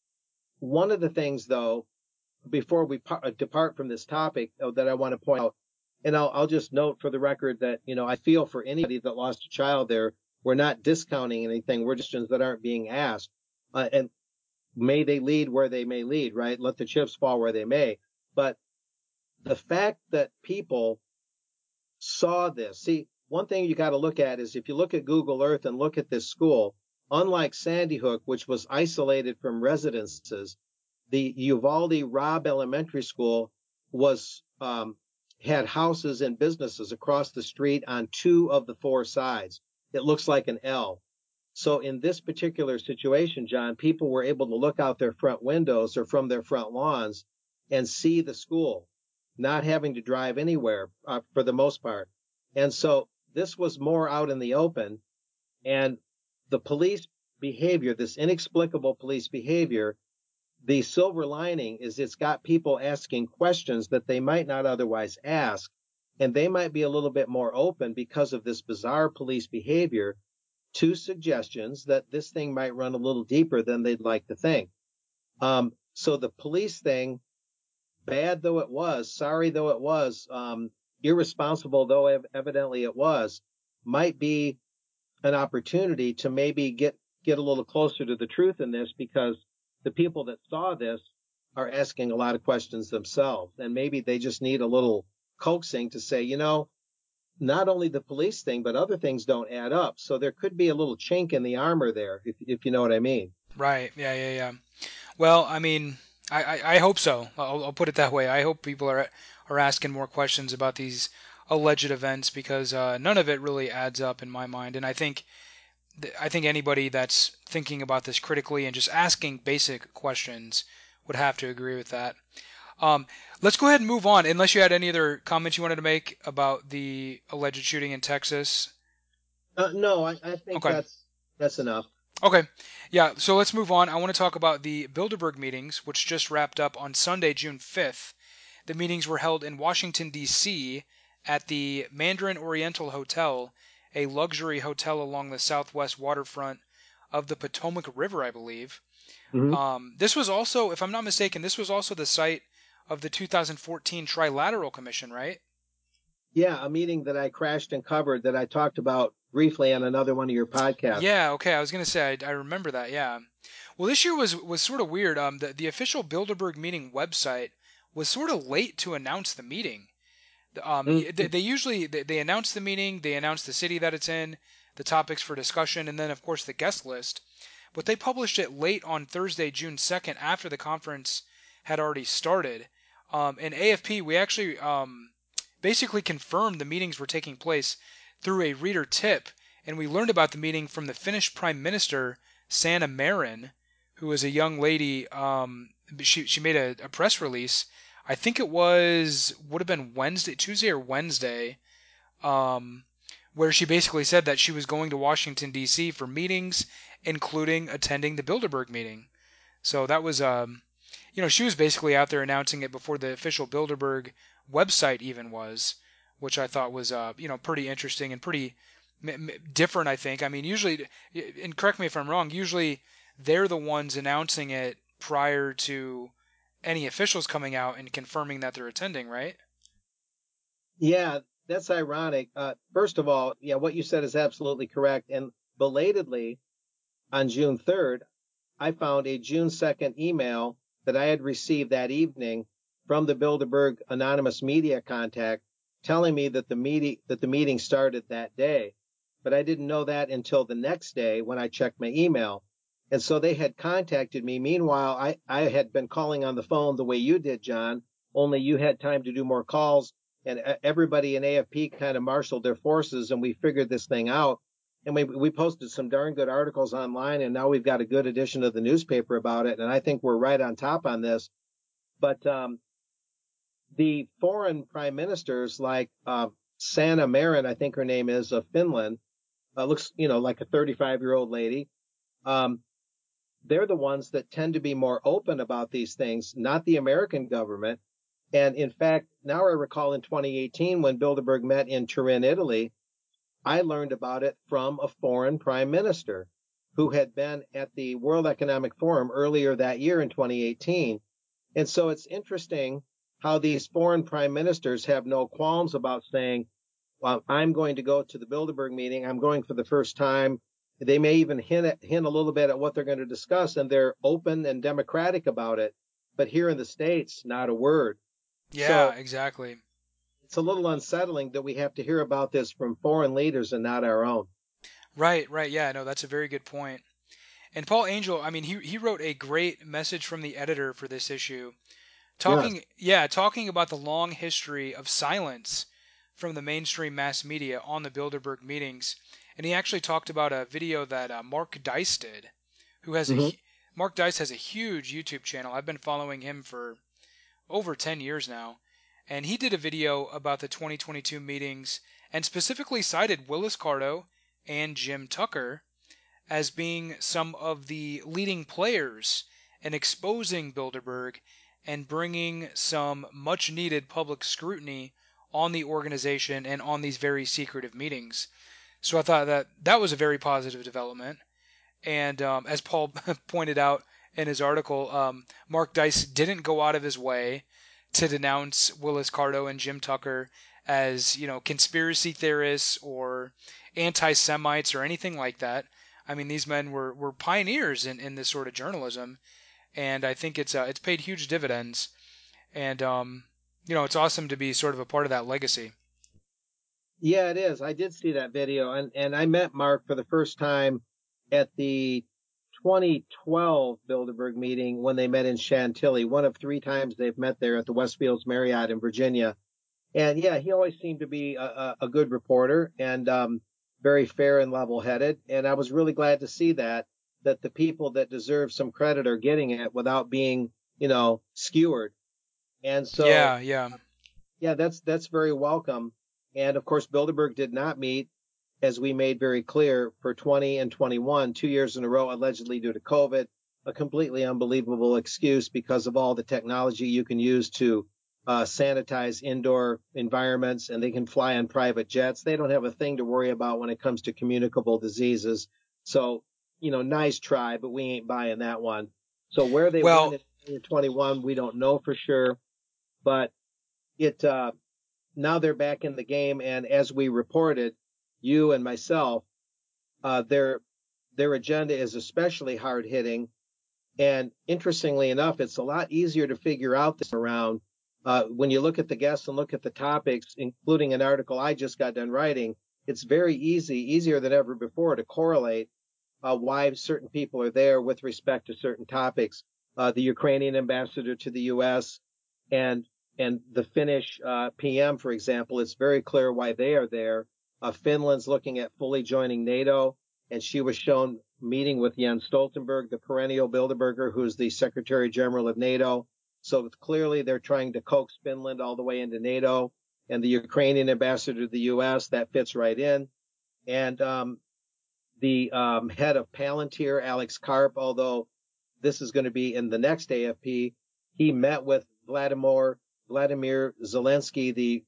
one of the things, though, before we par- depart from this topic uh, that I want to point out, and I'll, I'll just note for the record that, you know, I feel for anybody that lost a child there, we're not discounting anything. We're just questions that aren't being asked. Uh, and may they lead where they may lead, right? Let the chips fall where they may. But the fact that people saw this, see, one thing you got to look at is if you look at Google Earth and look at this school, unlike Sandy Hook, which was isolated from residences, the Uvalde Robb Elementary School was um, had houses and businesses across the street on two of the four sides. It looks like an L. So in this particular situation, John, people were able to look out their front windows or from their front lawns and see the school, not having to drive anywhere uh, for the most part. And so this was more out in the open, and the police behavior, this inexplicable police behavior, the silver lining is it's got people asking questions that they might not otherwise ask, and they might be a little bit more open because of this bizarre police behavior to suggestions that this thing might run a little deeper than they'd like to think. Um, so the police thing, bad though it was, sorry though it was, um, irresponsible though ev- evidently it was, might be an opportunity to maybe get, get a little closer to the truth in this, because the people that saw this are asking a lot of questions themselves. And maybe they just need a little coaxing to say, you know, not only the police thing, but other things don't add up. So there could be a little chink in the armor there, if, if you know what I mean. Right. Yeah. Yeah. Yeah. Well, I mean, I, I, I hope so. I'll, I'll put it that way. I hope people are are asking more questions about these alleged events, because uh, none of it really adds up in my mind. And I think I think anybody that's thinking about this critically and just asking basic questions would have to agree with that. Um, let's go ahead and move on, unless you had any other comments you wanted to make about the alleged shooting in Texas. Uh, no, I, I think Okay. that's that's enough. Okay. Yeah, so let's move on. I want to talk about the Bilderberg meetings, which just wrapped up on Sunday, June fifth. The meetings were held in Washington, D C at the Mandarin Oriental Hotel, a luxury hotel along the southwest waterfront of the Potomac River, I believe. Mm-hmm. Um, this was also, if I'm not mistaken, this was also the site of the two thousand fourteen Trilateral Commission, right? Yeah, a meeting that I crashed and covered that I talked about briefly on another one of your podcasts. Yeah, okay. I was gonna say I, I remember that. Yeah. Well, this year was was sort of weird. Um, the the official Bilderberg meeting website was sort of late to announce the meeting. Um, they, Mm-hmm. they usually they, they announce the meeting, they announce the city that it's in, the topics for discussion, and then of course the guest list. But they published it late on Thursday, June second, after the conference had already started. Um, in A F P, we actually um, basically confirmed the meetings were taking place through a reader tip, and we learned about the meeting from the Finnish Prime Minister Sanna Marin, who was a young lady. Um, she she made a, a press release. I think it was would have been Wednesday, Tuesday or Wednesday, um, where she basically said that she was going to Washington D C for meetings, including attending the Bilderberg meeting. So that was, um, you know, she was basically out there announcing it before the official Bilderberg website even was, which I thought was, uh, you know, pretty interesting and pretty m- m- different. I think. I mean, usually, and correct me if I'm wrong. Usually, they're the ones announcing it prior to any officials coming out and confirming that they're attending, right? Yeah, that's ironic. Uh, first of all, yeah, what you said is absolutely correct. And belatedly, on June third, I found a June second email that I had received that evening from the Bilderberg anonymous media contact telling me that the meeting that the meeting started that day. But I didn't know that until the next day when I checked my email. And so they had contacted me. Meanwhile, I, I had been calling on the phone the way you did, John, only you had time to do more calls. And everybody in A F P kind of marshaled their forces, and we figured this thing out. And we we posted some darn good articles online, and now we've got a good edition of the newspaper about it. And I think we're right on top on this. But um, the foreign prime ministers, like uh, Sanna Marin, I think her name is, of Finland, uh, looks you know like a thirty-five year old lady. Um, they're the ones that tend to be more open about these things, not the American government. And in fact, now I recall in twenty eighteen when Bilderberg met in Turin, Italy, I learned about it from a foreign prime minister who had been at the World Economic Forum earlier that year in twenty eighteen. And so it's interesting how these foreign prime ministers have no qualms about saying, well, I'm going to go to the Bilderberg meeting. I'm going for the first time. They may even hint at, hint a little bit at what they're going to discuss, and they're open and democratic about it. But here in the States, not a word. Yeah, So exactly. it's a little unsettling that we have to hear about this from foreign leaders and not our own. Right, right. Yeah, no, that's a very good point. And Paul Angel, I mean, he he wrote a great message from the editor for this issue, Yes. talking, yeah, talking about the long history of silence from the mainstream mass media on the Bilderberg meetings. And he actually talked about a video that uh, Mark Dice did, who has a Hmm. hu- Mark Dice has a huge YouTube channel. I've been following him for over ten years now. And he did a video about the twenty twenty-two meetings and specifically cited Willis Carto and Jim Tucker as being some of the leading players in exposing Bilderberg and bringing some much needed public scrutiny on the organization and on these very secretive meetings. So I thought that that was a very positive development. And um, as Paul pointed out in his article, um, Mark Dice didn't go out of his way to denounce Willis Carto and Jim Tucker as, you know, conspiracy theorists or anti-Semites or anything like that. I mean, these men were, were pioneers in, in this sort of journalism, and I think it's uh, it's paid huge dividends. And um, you know, it's awesome to be sort of a part of that legacy. Yeah, it is. I did see that video, and and I met Mark for the first time at the twenty twelve Bilderberg meeting when they met in Chantilly. One of three times they've met there at the Westfields Marriott in Virginia. And yeah, he always seemed to be a, a, a good reporter and um, very fair and level-headed. And I was really glad to see that that the people that deserve some credit are getting it without being, you know, skewered. And so Yeah, yeah. yeah, that's that's very welcome. And of course, Bilderberg did not meet, as we made very clear, for twenty and twenty-one, two years in a row, allegedly due to COVID, a completely unbelievable excuse because of all the technology you can use to uh, sanitize indoor environments, and they can fly on private jets. They don't have a thing to worry about when it comes to communicable diseases. So, you know, nice try, but we ain't buying that one. So where they went Well, in twenty-one, we don't know for sure, but it uh, now they're back in the game, and as we reported, you and myself, uh, their their agenda is especially hard hitting. And interestingly enough, it's a lot easier to figure out this around uh, when you look at the guests and look at the topics, including an article I just got done writing. It's very easy, easier than ever before, to correlate uh, why certain people are there with respect to certain topics. Uh, the Ukrainian ambassador to the U S and and the Finnish uh, P M, for example, it's very clear why they are there. Uh, Finland's looking at fully joining NATO, and she was shown meeting with Jens Stoltenberg, the perennial Bilderberger, who's the Secretary General of NATO. So clearly they're trying to coax Finland all the way into NATO. And the Ukrainian ambassador to the U S, that fits right in. And um, the um, head of Palantir, Alex Karp, although this is going to be in the next A F P, he met with Vladimir Vladimir Zelensky, the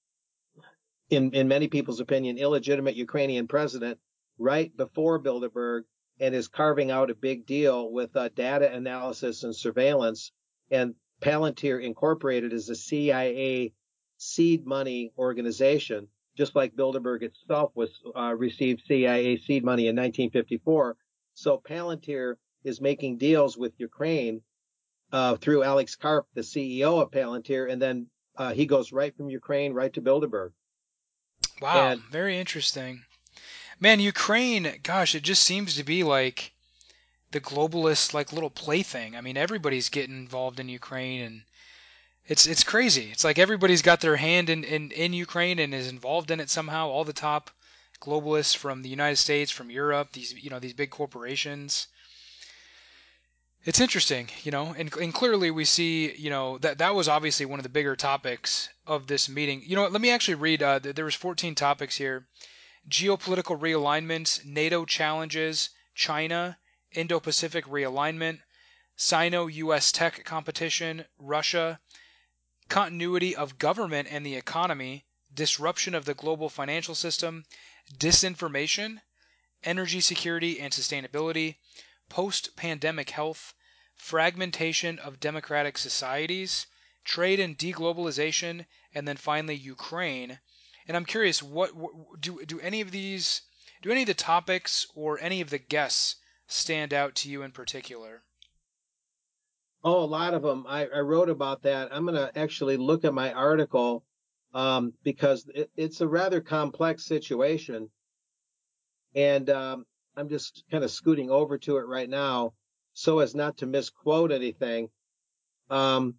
in in many people's opinion illegitimate Ukrainian president, right before Bilderberg, and is carving out a big deal with uh, data analysis and surveillance. And Palantir Incorporated is a C I A seed money organization, just like Bilderberg itself was uh, received C I A seed money in nineteen fifty-four. So Palantir is making deals with Ukraine uh, through Alex Karp, the C E O of Palantir, and then uh, he goes right from Ukraine right to Bilderberg. wow, And very interesting. Man, Ukraine, gosh, it just seems to be like the globalist like little plaything. I mean, everybody's getting involved in Ukraine, and it's it's crazy. It's like everybody's got their hand in, in, in Ukraine and is involved in it somehow. All the top globalists from the United States, from Europe, these you know these big corporations. It's interesting, you know, and, and clearly we see, you know, that that was obviously one of the bigger topics of this meeting. You know what? Let me actually read. Uh, there was fourteen topics here: geopolitical realignments, NATO challenges, China, Indo-Pacific realignment, Sino-U S tech competition, Russia, continuity of government and the economy, disruption of the global financial system, disinformation, energy security and sustainability, post pandemic health, fragmentation of democratic societies, trade and deglobalization, and then finally Ukraine. And I'm curious, what, what do do any of these do any of the topics or any of the guests stand out to you in particular? Oh, a lot of them. I, I wrote about that. I'm going to actually look at my article um, because it, it's a rather complex situation. And um, I'm just kind of scooting over to it right now so as not to misquote anything. Um,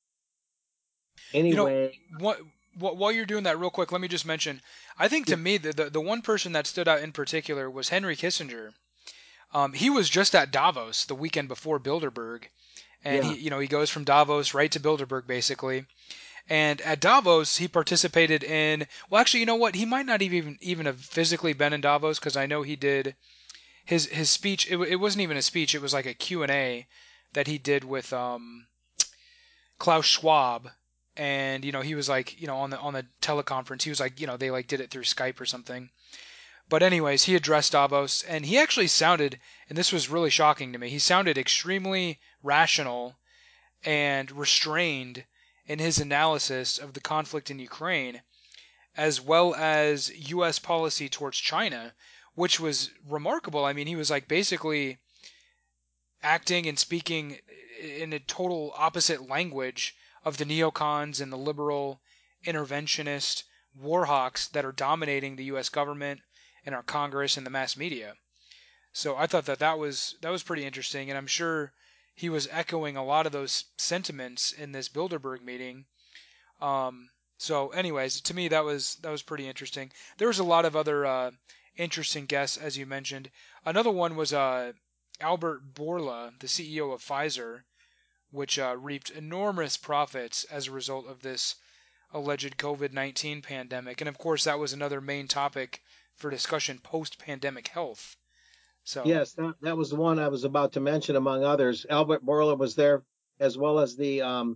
You know, anyway, what, what, while you're doing that real quick, let me just mention, I think to yeah, me, the, the, the one person that stood out in particular was Henry Kissinger. Um, he was just at Davos the weekend before Bilderberg, and yeah, he, you know, he goes from Davos right to Bilderberg basically. And at Davos, he participated in. Well, actually, you know what? He might not even even have physically been in Davos because I know he did his his speech. It, it wasn't even a speech. It was like a Q and A that he did with um, Klaus Schwab, and you know he was like you know on the on the teleconference. He was like you know they like did it through Skype or something. But anyways, he addressed Davos, and he actually sounded, and this was really shocking to me. He sounded extremely rational and restrained in his analysis of the conflict in Ukraine, as well as U S policy towards China, which was remarkable. I mean, he was like basically acting and speaking in a total opposite language of the neocons and the liberal interventionist warhawks that are dominating the U S government and our Congress and the mass media. So I thought that that was that was pretty interesting, and I'm sure he was echoing a lot of those sentiments in this Bilderberg meeting. Um, so, anyways, to me that was that was pretty interesting. There was a lot of other uh, interesting guests, as you mentioned. Another one was uh, Albert Bourla, the C E O of Pfizer, which uh, reaped enormous profits as a result of this alleged COVID nineteen pandemic, and of course that was another main topic for discussion post-pandemic health. So, yes, that, that was the one I was about to mention, among others. Albert Bourla was there, as well as the um,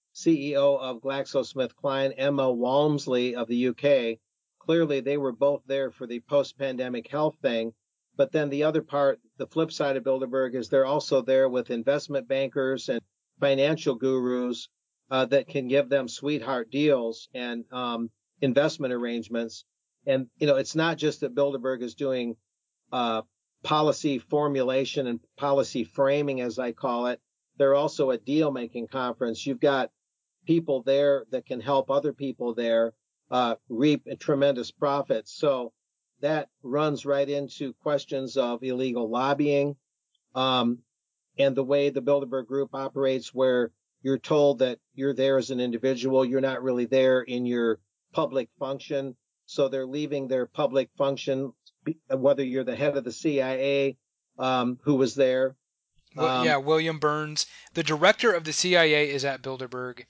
C E O of GlaxoSmithKline, Emma Walmsley of the U K. Clearly, they were both there for the post-pandemic health thing. But then the other part, the flip side of Bilderberg, is they're also there with investment bankers and financial gurus uh, that can give them sweetheart deals and um, investment arrangements. And, you know, it's not just that Bilderberg is doing uh, policy formulation and policy framing, as I call it. They're also a deal making conference. You've got people there that can help other people there uh, reap tremendous profits. So that runs right into questions of illegal lobbying um, and the way the Bilderberg Group operates, where you're told that you're there as an individual, you're not really there in your public function. So they're leaving their public function, whether you're the head of the C I A um, who was there. well, Um, yeah, William Burns, the director of the C I A, is at Bilderberg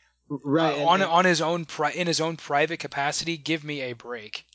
uh, right, and, on and on his own pri- in his own private capacity. Give me a break.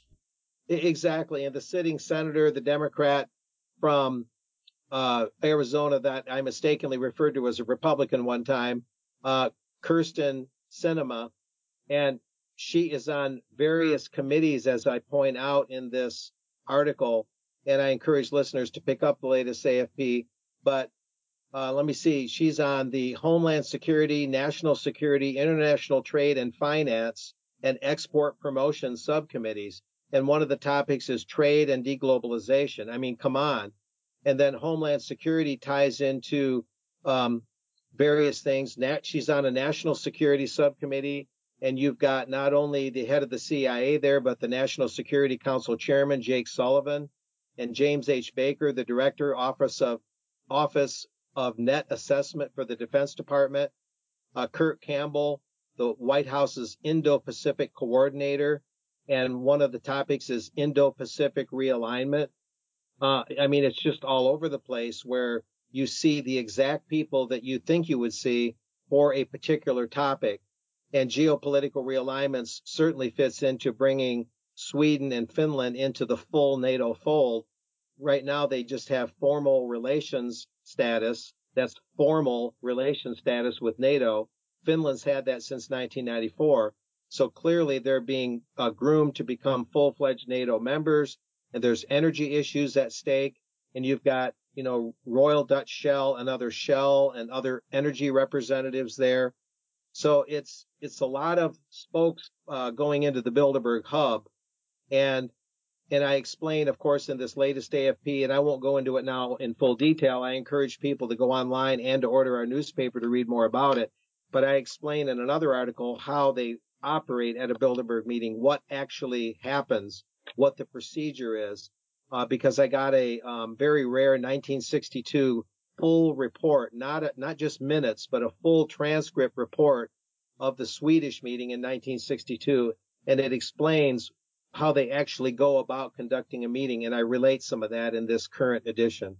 exactly, and the sitting senator, the Democrat from uh, Arizona that I mistakenly referred to as a Republican one time, uh, Kirsten Sinema, and she is on various committees, as I point out in this article. And I encourage listeners to pick up the latest A F P. But uh, let me see, she's on the Homeland Security, National Security, International Trade and Finance, and Export Promotion subcommittees. And one of the topics is trade and deglobalization. I mean, come on. And then Homeland Security ties into um, various things. Nat, she's on a National Security Subcommittee, and you've got not only the head of the C I A there, but the National Security Council Chairman Jake Sullivan, and James H. Baker, the Director, Office of Office of Net Assessment for the Defense Department, uh, Kurt Campbell, the White House's Indo-Pacific Coordinator, and one of the topics is Indo-Pacific realignment. Uh, I mean, it's just all over the place where you see the exact people that you think you would see for a particular topic. And geopolitical realignments certainly fits into bringing Sweden and Finland into the full NATO fold. Right now, they just have formal relations status. That's formal relation status with NATO. Finland's had that since nineteen ninety-four. So clearly, they're being uh, groomed to become full-fledged NATO members, and there's energy issues at stake. And you've got, you know, Royal Dutch Shell and other Shell and other energy representatives there. So it's it's a lot of spokes uh, going into the Bilderberg hub, and And I explain, of course, in this latest A F P, and I won't go into it now in full detail. I encourage people to go online and to order our newspaper to read more about it. But I explain in another article how they operate at a Bilderberg meeting, what actually happens, what the procedure is, uh, because I got a um, very rare nineteen sixty-two full report, not a, not just minutes, but a full transcript report of the Swedish meeting in nineteen sixty-two, and it explains how they actually go about conducting a meeting, and I relate some of that in this current edition.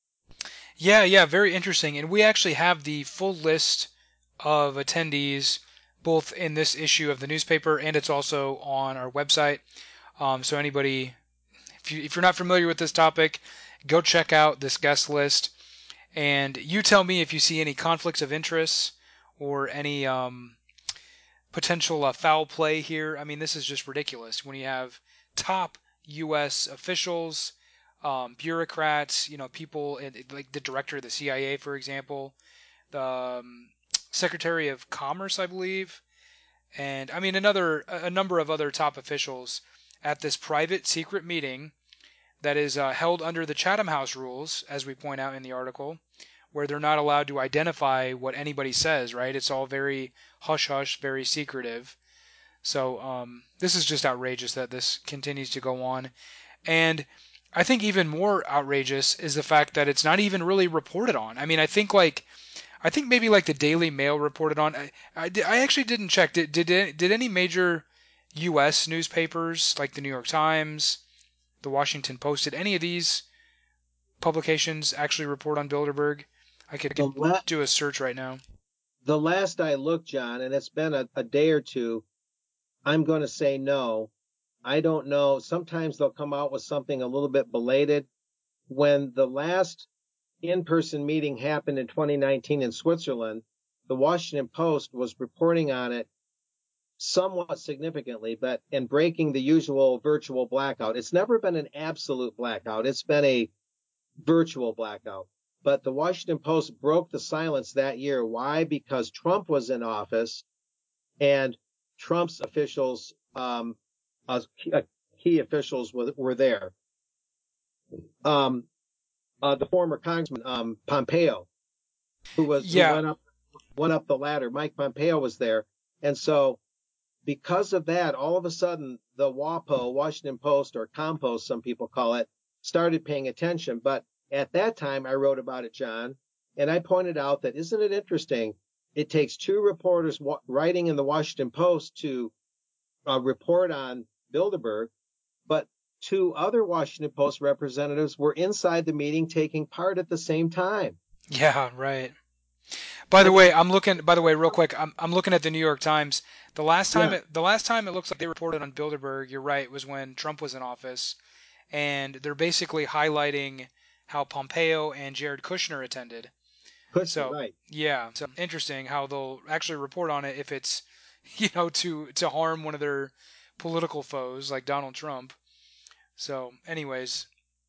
Yeah, yeah, very interesting. And we actually have the full list of attendees both in this issue of the newspaper and it's also on our website. Um, so anybody, if, you, if you're not familiar with this topic, go check out this guest list. And you tell me if you see any conflicts of interest or any um, potential uh, foul play here. I mean, this is just ridiculous when you have top U S officials, um, bureaucrats, you know, people in, like the director of the C I A, for example, the um, Secretary of Commerce, I believe, and I mean another a number of other top officials at this private secret meeting that is uh, held under the Chatham House rules, as we point out in the article, where they're not allowed to identify what anybody says, right? It's all very hush hush, very secretive. So um, this is just outrageous that this continues to go on. And I think even more outrageous is the fact that it's not even really reported on. I mean, I think like I think maybe like the Daily Mail reported on. I, I, I actually didn't check. Did did did any major U S newspapers like the New York Times, the Washington Post, did any of these publications actually report on Bilderberg? I could, I The, could la- do a search right now. the last I looked, John, and it's been a, a day or two, I'm going to say no. I don't know. Sometimes they'll come out with something a little bit belated. When the last in-person meeting happened in twenty nineteen in Switzerland, the Washington Post was reporting on it somewhat significantly, but and breaking the usual virtual blackout. It's never been an absolute blackout. It's been a virtual blackout. But the Washington Post broke the silence that year. Why? Because Trump was in office and Trump's officials, um, uh, key, uh, key officials were, were there. Um, uh, the former Congressman um, Pompeo, who was who Yeah, went up went up the ladder. Mike Pompeo was there, and so because of that, all of a sudden the WAPO, Washington Post, or Compost, some people call it, started paying attention. But at that time, I wrote about it, John, and I pointed out that isn't it interesting? It takes two reporters wa- writing in the Washington Post to uh, report on Bilderberg, but two other Washington Post representatives were inside the meeting taking part at the same time. yeah, right. By I the way, mean, I'm looking. By the way, real quick, I'm I'm looking at the New York Times. The last time yeah, it the last time it looks like they reported on Bilderberg, you're right, was when Trump was in office, and they're basically highlighting how Pompeo and Jared Kushner attended. Kushner, So right. yeah, so interesting how they'll actually report on it if it's you know to to harm one of their political foes like Donald Trump. So, anyways,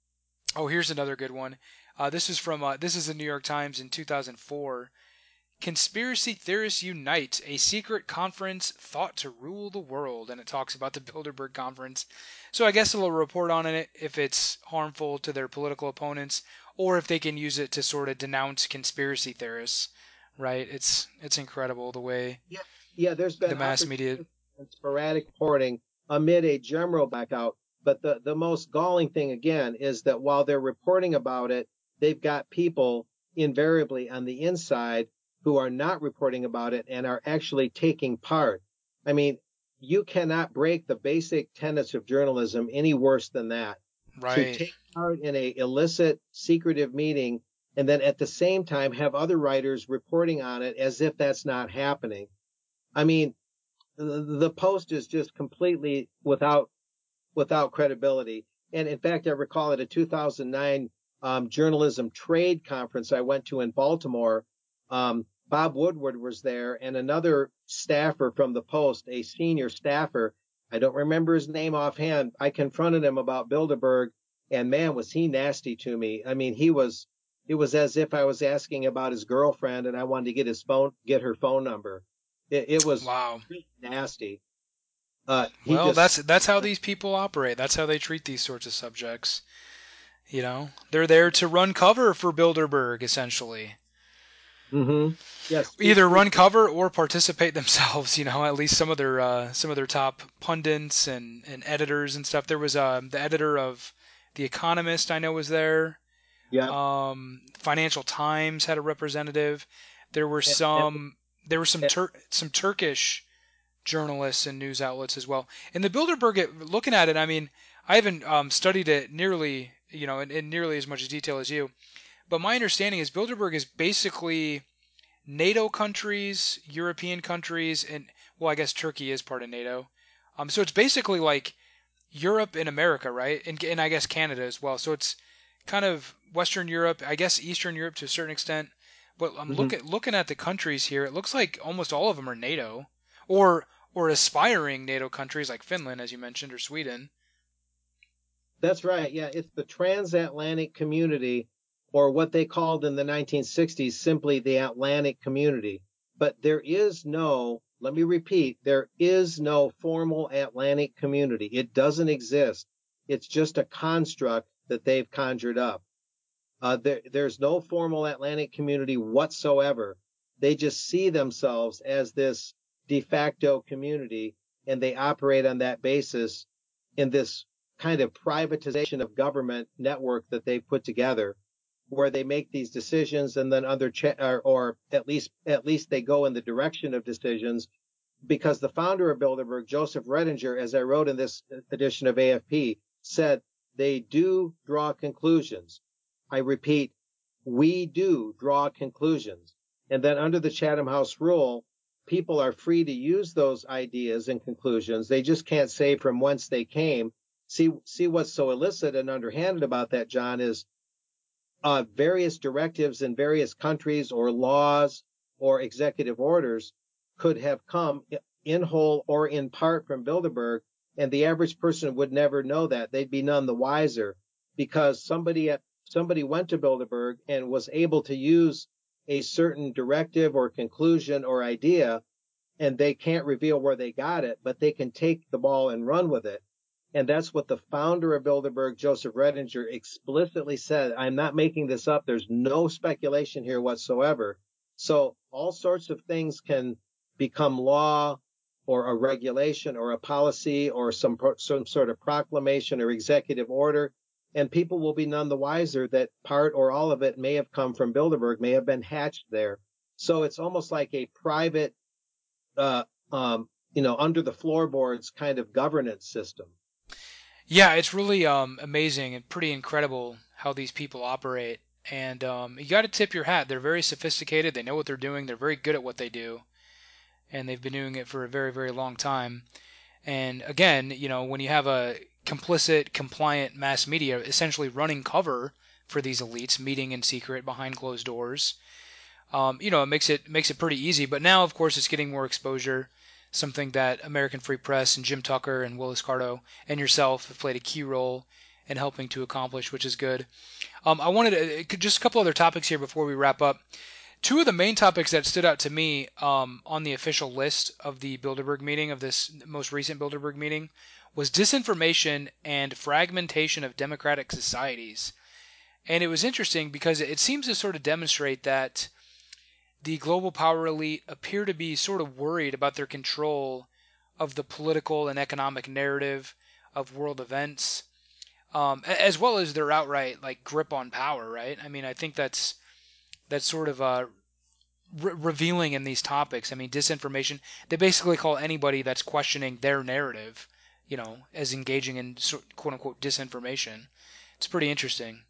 oh here's another good one. Uh, this is from uh, this is the New York Times in two thousand four. Conspiracy theorists unite, a secret conference thought to rule the world, and it talks about the Bilderberg conference. So I guess it'll report on it if it's harmful to their political opponents, or if they can use it to sort of denounce conspiracy theorists. Right? It's it's incredible the way Yeah, yeah. There's the been mass media. opportunistic and sporadic reporting amid a general blackout. But the, the most galling thing again is that while they're reporting about it, they've got people invariably on the inside who are not reporting about it and are actually taking part. I mean, you cannot break the basic tenets of journalism any worse than that. To Right. take part in a illicit, secretive meeting and then at the same time have other writers reporting on it as if that's not happening. I mean, the, the Post is just completely without without credibility. And in fact, I recall at a two thousand nine um, journalism trade conference I went to in Baltimore, um, Bob Woodward was there and another staffer from the Post, a senior staffer. I don't remember his name offhand. I confronted him about Bilderberg, and man, was he nasty to me. I mean, he was. It was as if I was asking about his girlfriend, and I wanted to get his phone, get her phone number. It, it was Wow. really nasty. Uh, he Well, just, that's that's how these people operate. That's how they treat these sorts of subjects. You know, they're there to run cover for Bilderberg, essentially. mm-hmm. Yeah, speak Either truth. run cover or participate themselves. You know, at least some of their uh, some of their top pundits and, and editors and stuff. There was uh, the editor of The Economist, I know, was there. Yeah. Um, Financial Times had a representative. There were And, and, some there were some and Tur- some Turkish journalists and news outlets as well. And the Bilderberg, looking at it, I mean, I haven't um, studied it nearly, you know, in, in nearly as much detail as you. But my understanding is Bilderberg is basically NATO countries, European countries, and well, I guess Turkey is part of NATO. Um, so it's basically like Europe and America, right? And, and I guess Canada as well. So it's kind of Western Europe, I guess Eastern Europe to a certain extent. But I'm mhm. looking looking at the countries here. It looks like almost all of them are NATO, or or aspiring NATO countries like Finland, as you mentioned, or Sweden. That's right. Yeah, it's the transatlantic community, or what they called in the nineteen sixties simply the Atlantic community. But there is no, let me repeat, there is no formal Atlantic community. It doesn't exist. It's just a construct that they've conjured up. Uh, there, there's no formal Atlantic community whatsoever. They just see themselves as this de facto community, and they operate on that basis in this kind of privatization of government network that they put together, where they make these decisions, and then under che- or, or at least at least they go in the direction of decisions, because the founder of Bilderberg, Joseph Redinger, as I wrote in this edition of A F P, said they do draw conclusions. I repeat, we do draw conclusions. And then under the Chatham House rule, people are free to use those ideas and conclusions. They just can't say from whence they came. See, see what's so illicit and underhanded about that, John, is uh, various directives in various countries or laws or executive orders could have come in whole or in part from Bilderberg, and the average person would never know that. They'd be none the wiser, because somebody at somebody went to Bilderberg and was able to use a certain directive or conclusion or idea, and they can't reveal where they got it, but they can take the ball and run with it. And that's what the founder of Bilderberg, Joseph Redinger, explicitly said. I'm not making this up. There's no speculation here whatsoever. So all sorts of things can become law or a regulation or a policy or some, some sort of proclamation or executive order. And people will be none the wiser that part or all of it may have come from Bilderberg, may have been hatched there. So it's almost like a private, uh, um, you know, under the floorboards kind of governance system. Yeah, it's really um, amazing and pretty incredible how these people operate. And um, you got to tip your hat. They're very sophisticated. They know what they're doing. They're very good at what they do, and they've been doing it for a very, very long time. And again, you know, when you have a complicit, compliant mass media essentially running cover for these elites, meeting in secret behind closed doors, um, you know, it makes it makes it pretty easy. But now, of course, it's getting more exposure. Something that American Free Press and Jim Tucker and Willis Carto and yourself have played a key role in helping to accomplish, which is good. Um, I wanted to, just a couple other topics here before we wrap up. Two of the main topics that stood out to me um, on the official list of the Bilderberg meeting, of this most recent Bilderberg meeting, was disinformation and fragmentation of democratic societies. And it was interesting because it seems to sort of demonstrate that the global power elite appear to be sort of worried about their control of the political and economic narrative of world events, um, as well as their outright like grip on power. Right? I mean, I think that's that's sort of uh, re- revealing in these topics. I mean, disinformation. They basically call anybody that's questioning their narrative, you know, as engaging in quote unquote disinformation. It's pretty interesting.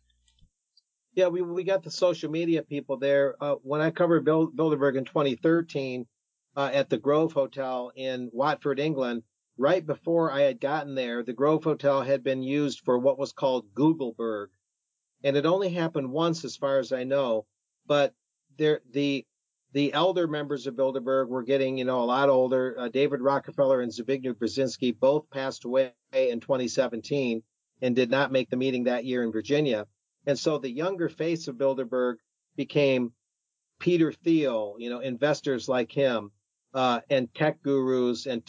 Yeah, we we got the social media people there. Uh, when I covered Bild- Bilderberg in twenty thirteen uh, at the Grove Hotel in Watford, England, right before I had gotten there, the Grove Hotel had been used for what was called Googleberg, and it only happened once, as far as I know. But there, the the elder members of Bilderberg were getting, you know, a lot older. Uh, David Rockefeller and Zbigniew Brzezinski both passed away in twenty seventeen and did not make the meeting that year in Virginia. And so the younger face of Bilderberg became Peter Thiel, you know, investors like him, uh, and tech gurus and tech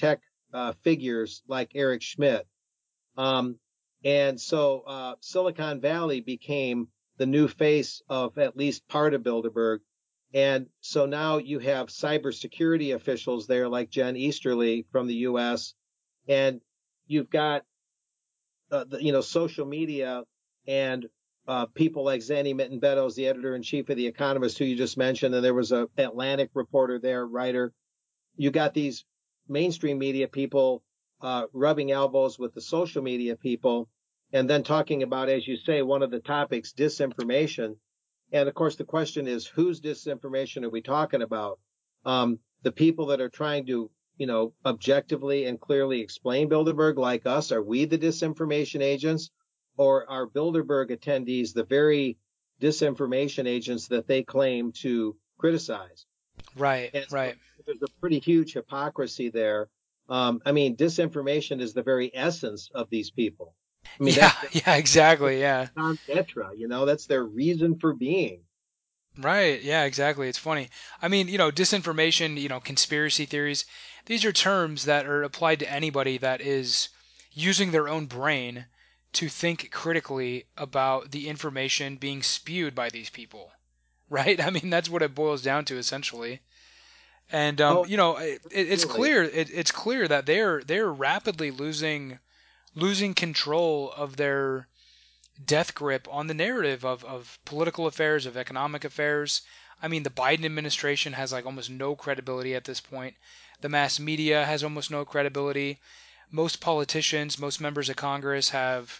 uh, figures like Eric Schmidt. Um, and so uh, Silicon Valley became the new face of at least part of Bilderberg. And so now you have cybersecurity officials there like Jen Easterly from the U S, and you've got uh, the, you know, social media and uh, people like Zanny Mitten Beddoes, the editor in chief of The Economist, who you just mentioned, and there was a Atlantic reporter there, writer. You got these mainstream media people uh, rubbing elbows with the social media people, and then talking about, as you say, one of the topics, disinformation. And of course, the question is, whose disinformation are we talking about? Um, the people that are trying to, you know, objectively and clearly explain Bilderberg, like us, are we the disinformation agents, or are Bilderberg attendees the very disinformation agents that they claim to criticize? Right, And so right. there's a pretty huge hypocrisy there. Um, I mean, disinformation is the very essence of these people. I mean, Yeah, that's their yeah, exactly, yeah. non petra, you know, that's their reason for being. Right, yeah, exactly. It's funny. I mean, you know, disinformation, you know, conspiracy theories, these are terms that are applied to anybody that is using their own brain to think critically about the information being spewed by these people. Right? I mean, that's what it boils down to essentially. And um, Oh, you know, it, it's absolutely. clear it, it's clear that they're they're rapidly losing losing control of their death grip on the narrative of, of political affairs, of economic affairs. I mean, the Biden administration has like almost no credibility at this point. The mass media has almost no credibility. Most politicians, most members of Congress have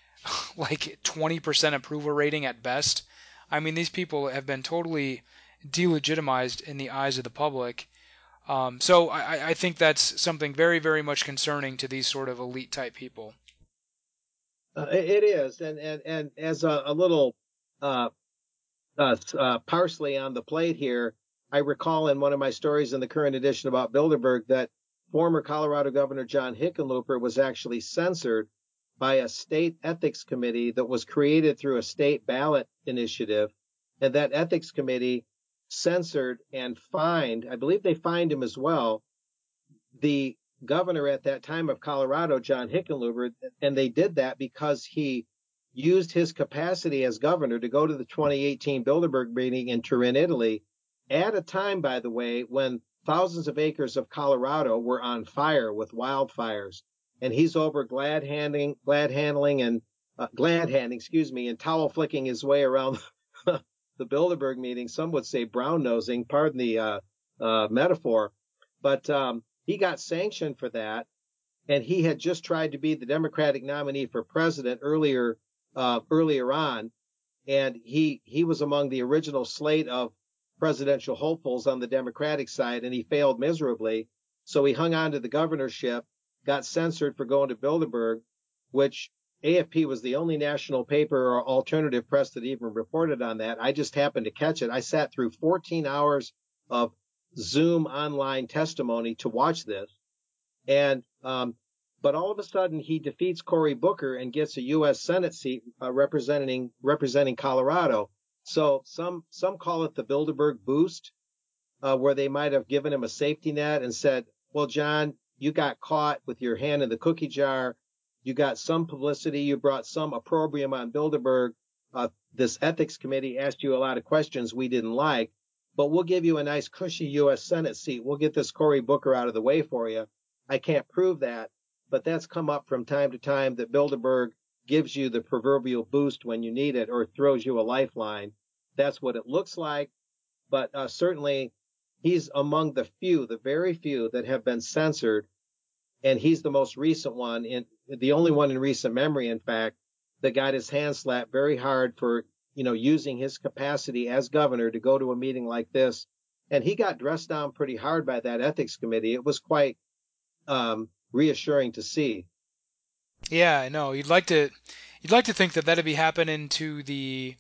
like twenty percent approval rating at best. I mean, these people have been totally delegitimized in the eyes of the public. Um, so I, I think that's something very, very much concerning to these sort of elite type people. Uh, it is. And, and, and as a, a little uh, uh, uh, parsley on the plate here, I recall in one of my stories in the current edition about Bilderberg that former Colorado Governor John Hickenlooper was actually censored by a state ethics committee that was created through a state ballot initiative. And that ethics committee censored and fined, I believe they fined him as well, the governor at that time of Colorado, John Hickenlooper, and they did that because he used his capacity as governor to go to the twenty eighteen Bilderberg meeting in Turin, Italy, at a time, by the way, when thousands of acres of Colorado were on fire with wildfires. And he's over glad handing, glad handling and uh, glad handing, excuse me, and towel flicking his way around the Bilderberg meeting. Some would say brown nosing, pardon the uh, uh, metaphor. But um, he got sanctioned for that, and he had just tried to be the Democratic nominee for president earlier uh, earlier on, and he he was among the original slate of presidential hopefuls on the Democratic side, and he failed miserably. So he hung on to the governorship, got censored for going to Bilderberg, which A F P was the only national paper or alternative press that even reported on that. I just happened to catch it. I sat through fourteen hours of Zoom online testimony to watch this. And, um, but all of a sudden he defeats Cory Booker and gets a U S Senate seat uh, representing, representing Colorado. So some, some call it the Bilderberg boost, uh, where they might have given him a safety net and said, well, John, you got caught with your hand in the cookie jar. You got some publicity. You brought some opprobrium on Bilderberg. Uh, this ethics committee asked you a lot of questions we didn't like, but we'll give you a nice cushy U S Senate seat. We'll get this Cory Booker out of the way for you. I can't prove that, but that's come up from time to time that Bilderberg gives you the proverbial boost when you need it or throws you a lifeline. That's what it looks like. But uh, certainly he's among the few, the very few that have been censored. And he's the most recent one, in, the only one in recent memory, in fact, that got his hand slapped very hard for, you know, using his capacity as governor to go to a meeting like this. And he got dressed down pretty hard by that ethics committee. It was quite um, reassuring to see. Yeah, I know. You'd like to you'd like to think that that'd be happening to the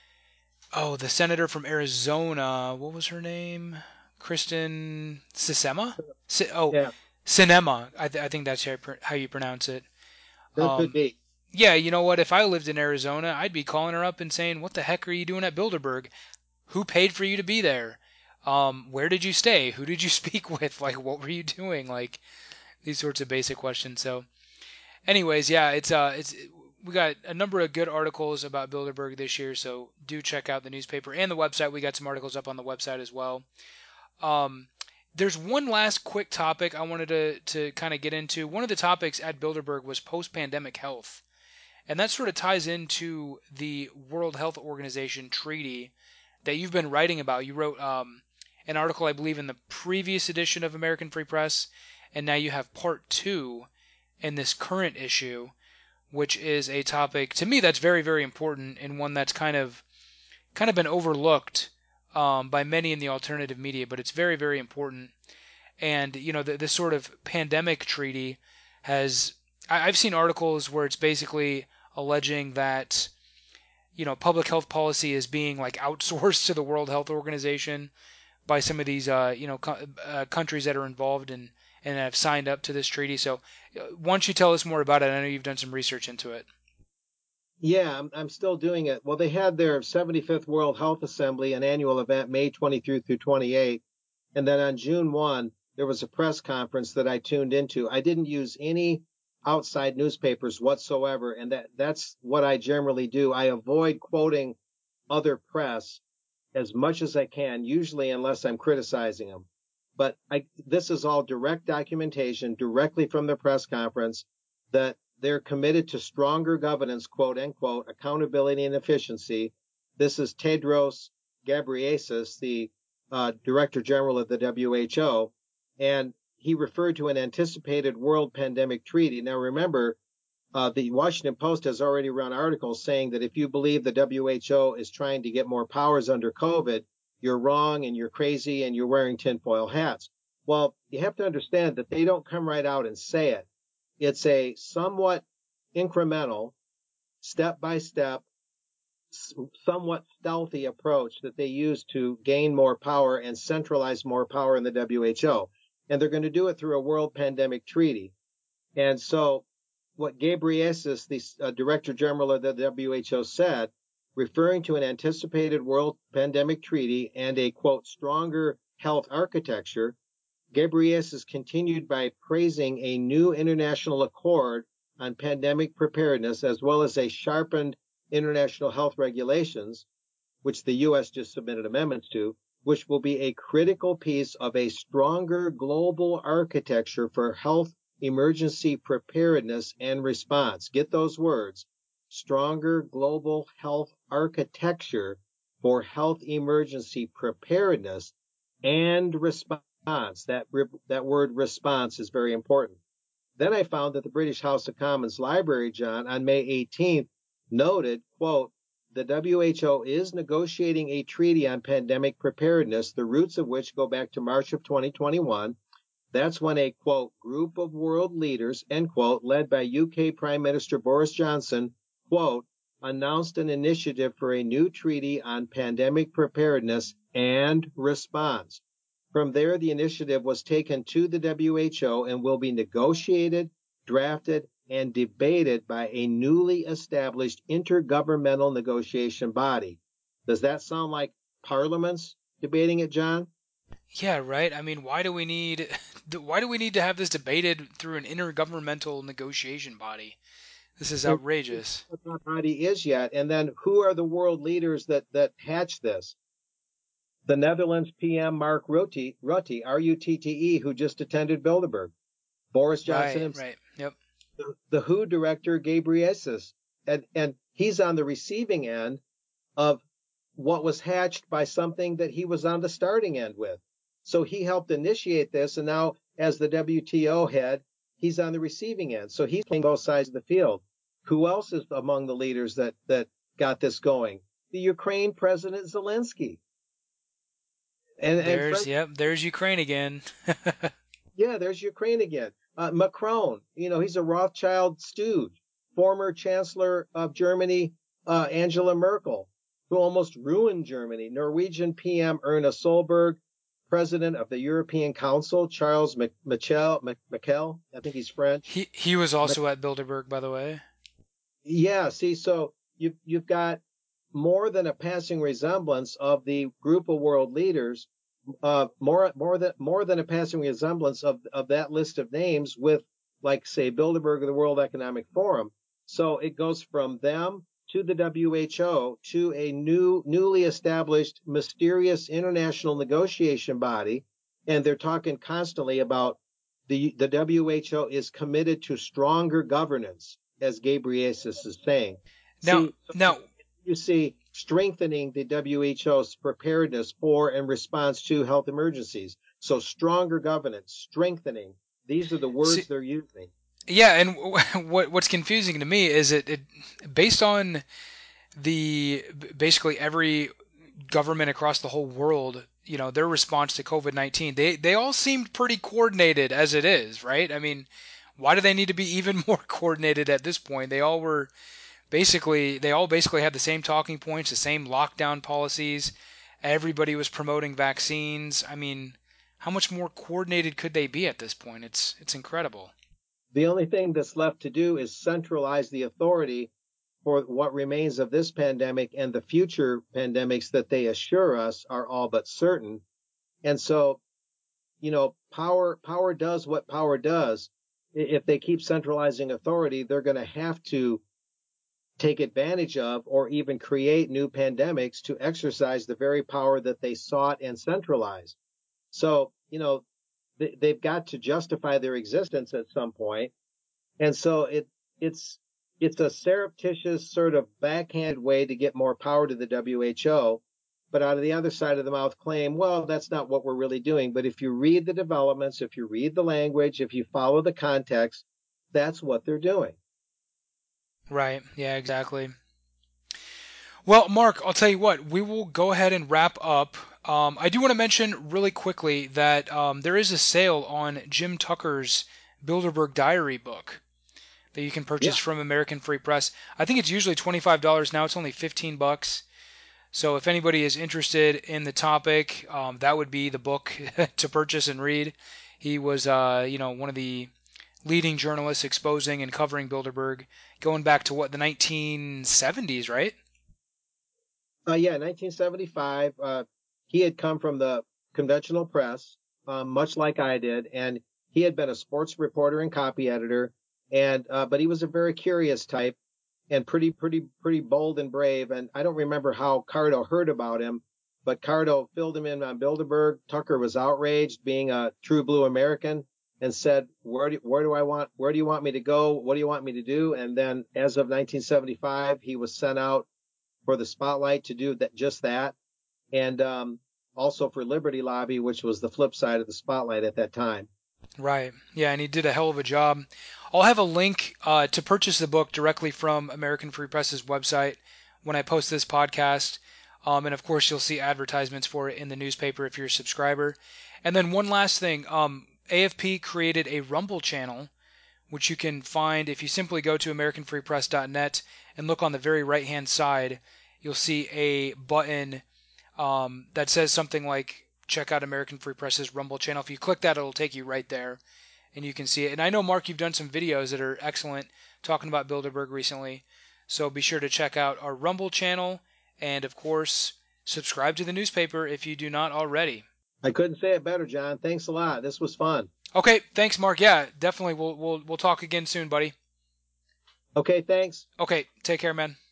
oh, the senator from Arizona. What was her name? Kristen Sisema? Si- oh, Yeah, Sinema. I, th- I think that's how you, pr- how you pronounce it. there could Um, be. yeah, you know what? If I lived in Arizona, I'd be calling her up and saying, "What the heck are you doing at Bilderberg? Who paid for you to be there? Um, where did you stay? Who did you speak with? Like, what were you doing? Like, these sorts of basic questions. So, anyways, yeah, it's uh, it's we got a number of good articles about Bilderberg this year, so do check out the newspaper and the website. We got some articles up on the website as well. Um, there's one last quick topic I wanted to to kind of get into. One of the topics at Bilderberg was post-pandemic health, and that sort of ties into the World Health Organization treaty that you've been writing about. You wrote um, an article, I believe, in the previous edition of American Free Press, and now you have part two in this current issue, which is a topic to me that's very, very important and one that's kind of kind of been overlooked um, by many in the alternative media, but it's very, very important. And you know, the, this sort of pandemic treaty has I, I've seen articles where it's basically alleging that you know public health policy is being like outsourced to the World Health Organization by some of these uh, you know co- uh, countries that are involved and and have signed up to this treaty. So, uh, why don't you tell us more about it? I know you've done some research into it. Yeah, I'm, I'm still doing it. Well, they had their seventy-fifth World Health Assembly, an annual event, May twenty-third through twenty-eighth. And then on June first, there was a press conference that I tuned into. I didn't use any outside newspapers whatsoever. And that, that's what I generally do. I avoid quoting other press as much as I can, usually unless I'm criticizing them. But I, this is all direct documentation directly from the press conference that they're committed to stronger governance, quote unquote, accountability and efficiency. This is Tedros Ghebreyesus, the uh, Director General of the W H O, and he referred to an anticipated world pandemic treaty. Now remember, uh, the Washington Post has already run articles saying that if you believe the W H O is trying to get more powers under COVID, you're wrong and you're crazy and you're wearing tinfoil hats. Well, you have to understand that they don't come right out and say it. It's a somewhat incremental, step by step, somewhat stealthy approach that they use to gain more power and centralize more power in the W H O. And they're going to do it through a world pandemic treaty. And so what Ghebreyesus, the uh, Director General of the W H O, said, referring to an anticipated world pandemic treaty and a, quote, stronger health architecture, Ghebreyesus continued by praising a new international accord on pandemic preparedness as well as a sharpened international health regulations, which the U S just submitted amendments to, which will be a critical piece of a stronger global architecture for health emergency preparedness and response. Get those words. Stronger global health architecture for health emergency preparedness and response. That, that word response is very important. Then I found that the British House of Commons Library, John, on May eighteenth, noted, quote, the W H O is negotiating a treaty on pandemic preparedness, the roots of which go back to March of twenty twenty-one. That's when a, quote, group of world leaders, end quote, led by U K Prime Minister Boris Johnson, quote, announced an initiative for a new treaty on pandemic preparedness and response. From there, the initiative was taken to the W H O and will be negotiated, drafted, and debated by a newly established intergovernmental negotiation body. Does that sound like parliaments debating it, John? Yeah, right. I mean, why do we need why do we need to have this debated through an intergovernmental negotiation body? This is And outrageous. what that body is yet. And then who are the world leaders that, that hatched this? The Netherlands P M Mark Rutte, Rutte, R U T T E, who just attended Bilderberg. Boris Johnson Right, himself, right. Yep. the, the W H O director, Ghebreyesus. And, and he's on the receiving end of what was hatched by something that he was on the starting end with. So he helped initiate this, and now as the W T O head, he's on the receiving end. So he's playing both sides of the field. Who else is among the leaders that, that got this going? The Ukraine President Zelensky. And, and There's Fred, yep, there's Ukraine again. yeah, there's Ukraine again. Uh, Macron, you know, he's a Rothschild stooge. Former Chancellor of Germany, uh, Angela Merkel, who almost ruined Germany. Norwegian P M Erna Solberg, President of the European Council, Charles Michel, Michel, I think he's French. He he was also at Bilderberg, by the way. Yeah, see, so you, you've got more than a passing resemblance of the group of world leaders uh, more more than more than a passing resemblance of of that list of names with, like, say, Bilderberg or the World Economic Forum. So it goes from them to the W H O to a new newly established mysterious international negotiation body, and they're talking constantly about the the W H O is committed to stronger governance, as Ghebreyesus is saying. Now, See, so now, you see strengthening the W H O's preparedness for and response to health emergencies. So stronger governance, strengthening. These are the see, words they're using. yeah, and what what's confusing to me is it, it based on the basically every government across the whole world, you know, their response to COVID nineteen, they they all seemed pretty coordinated as it is, right? I mean, why do they need to be even more coordinated at this point? They all were basically they all basically had the same talking points, the same lockdown policies. Everybody was promoting vaccines. I mean, how much more coordinated could they be at this point? It's it's incredible. The only thing that's left to do is centralize the authority for what remains of this pandemic, and the future pandemics that they assure us are all but certain. And so, you know, power power does what power does. If they keep centralizing authority, they're going to have to take advantage of or even create new pandemics to exercise the very power that they sought and centralized. So, you know, they, they've got to justify their existence at some point. And so it it's it's a surreptitious sort of backhand way to get more power to the W H O, but out of the other side of the mouth claim, well, that's not what we're really doing. But if you read the developments, if you read the language, if you follow the context, that's what they're doing. Right. Yeah, exactly. Well, Mark, I'll tell you what, we will go ahead and wrap up. Um, I do want to mention really quickly that um, there is a sale on Jim Tucker's Bilderberg Diary book that you can purchase Yeah. from American Free Press. I think it's usually twenty-five dollars now. It's only fifteen bucks. So if anybody is interested in the topic, um, that would be the book to purchase and read. He was, uh, you know, one of the leading journalists exposing and covering Bilderberg, going back to what the nineteen seventies, right? Uh, yeah, nineteen seventy-five. Uh, he had come from the conventional press, um, much like I did, and he had been a sports reporter and copy editor. And uh, but he was a very curious type and pretty, pretty, pretty bold and brave. And I don't remember how Cardo heard about him, but Cardo filled him in on Bilderberg. Tucker was outraged, being a true blue American, and said, "Where do, where do I want? Where do you want me to go? What do you want me to do?" And then, as of nineteen seventy-five, he was sent out for the Spotlight to do that, just that, and um, also for Liberty Lobby, which was the flip side of the Spotlight at that time. Right. Yeah, and he did a hell of a job. I'll have a link uh, to purchase the book directly from American Free Press's website when I post this podcast. Um, and of course, you'll see advertisements for it in the newspaper if you're a subscriber. And then one last thing, um, A F P created a Rumble channel, which you can find if you simply go to american free press dot net and look on the very right-hand side. You'll see a button um, that says something like check out American Free Press's Rumble channel. If you click that, it'll take you right there and you can see it. And I know, Mark, you've done some videos that are excellent talking about Bilderberg recently. So be sure to check out our Rumble channel and, of course, subscribe to the newspaper if you do not already. I couldn't say it better, John. Thanks a lot. This was fun. Okay, thanks, Mark. Yeah, definitely. We'll we'll we'll talk again soon, buddy. Okay, thanks. Okay, take care, man.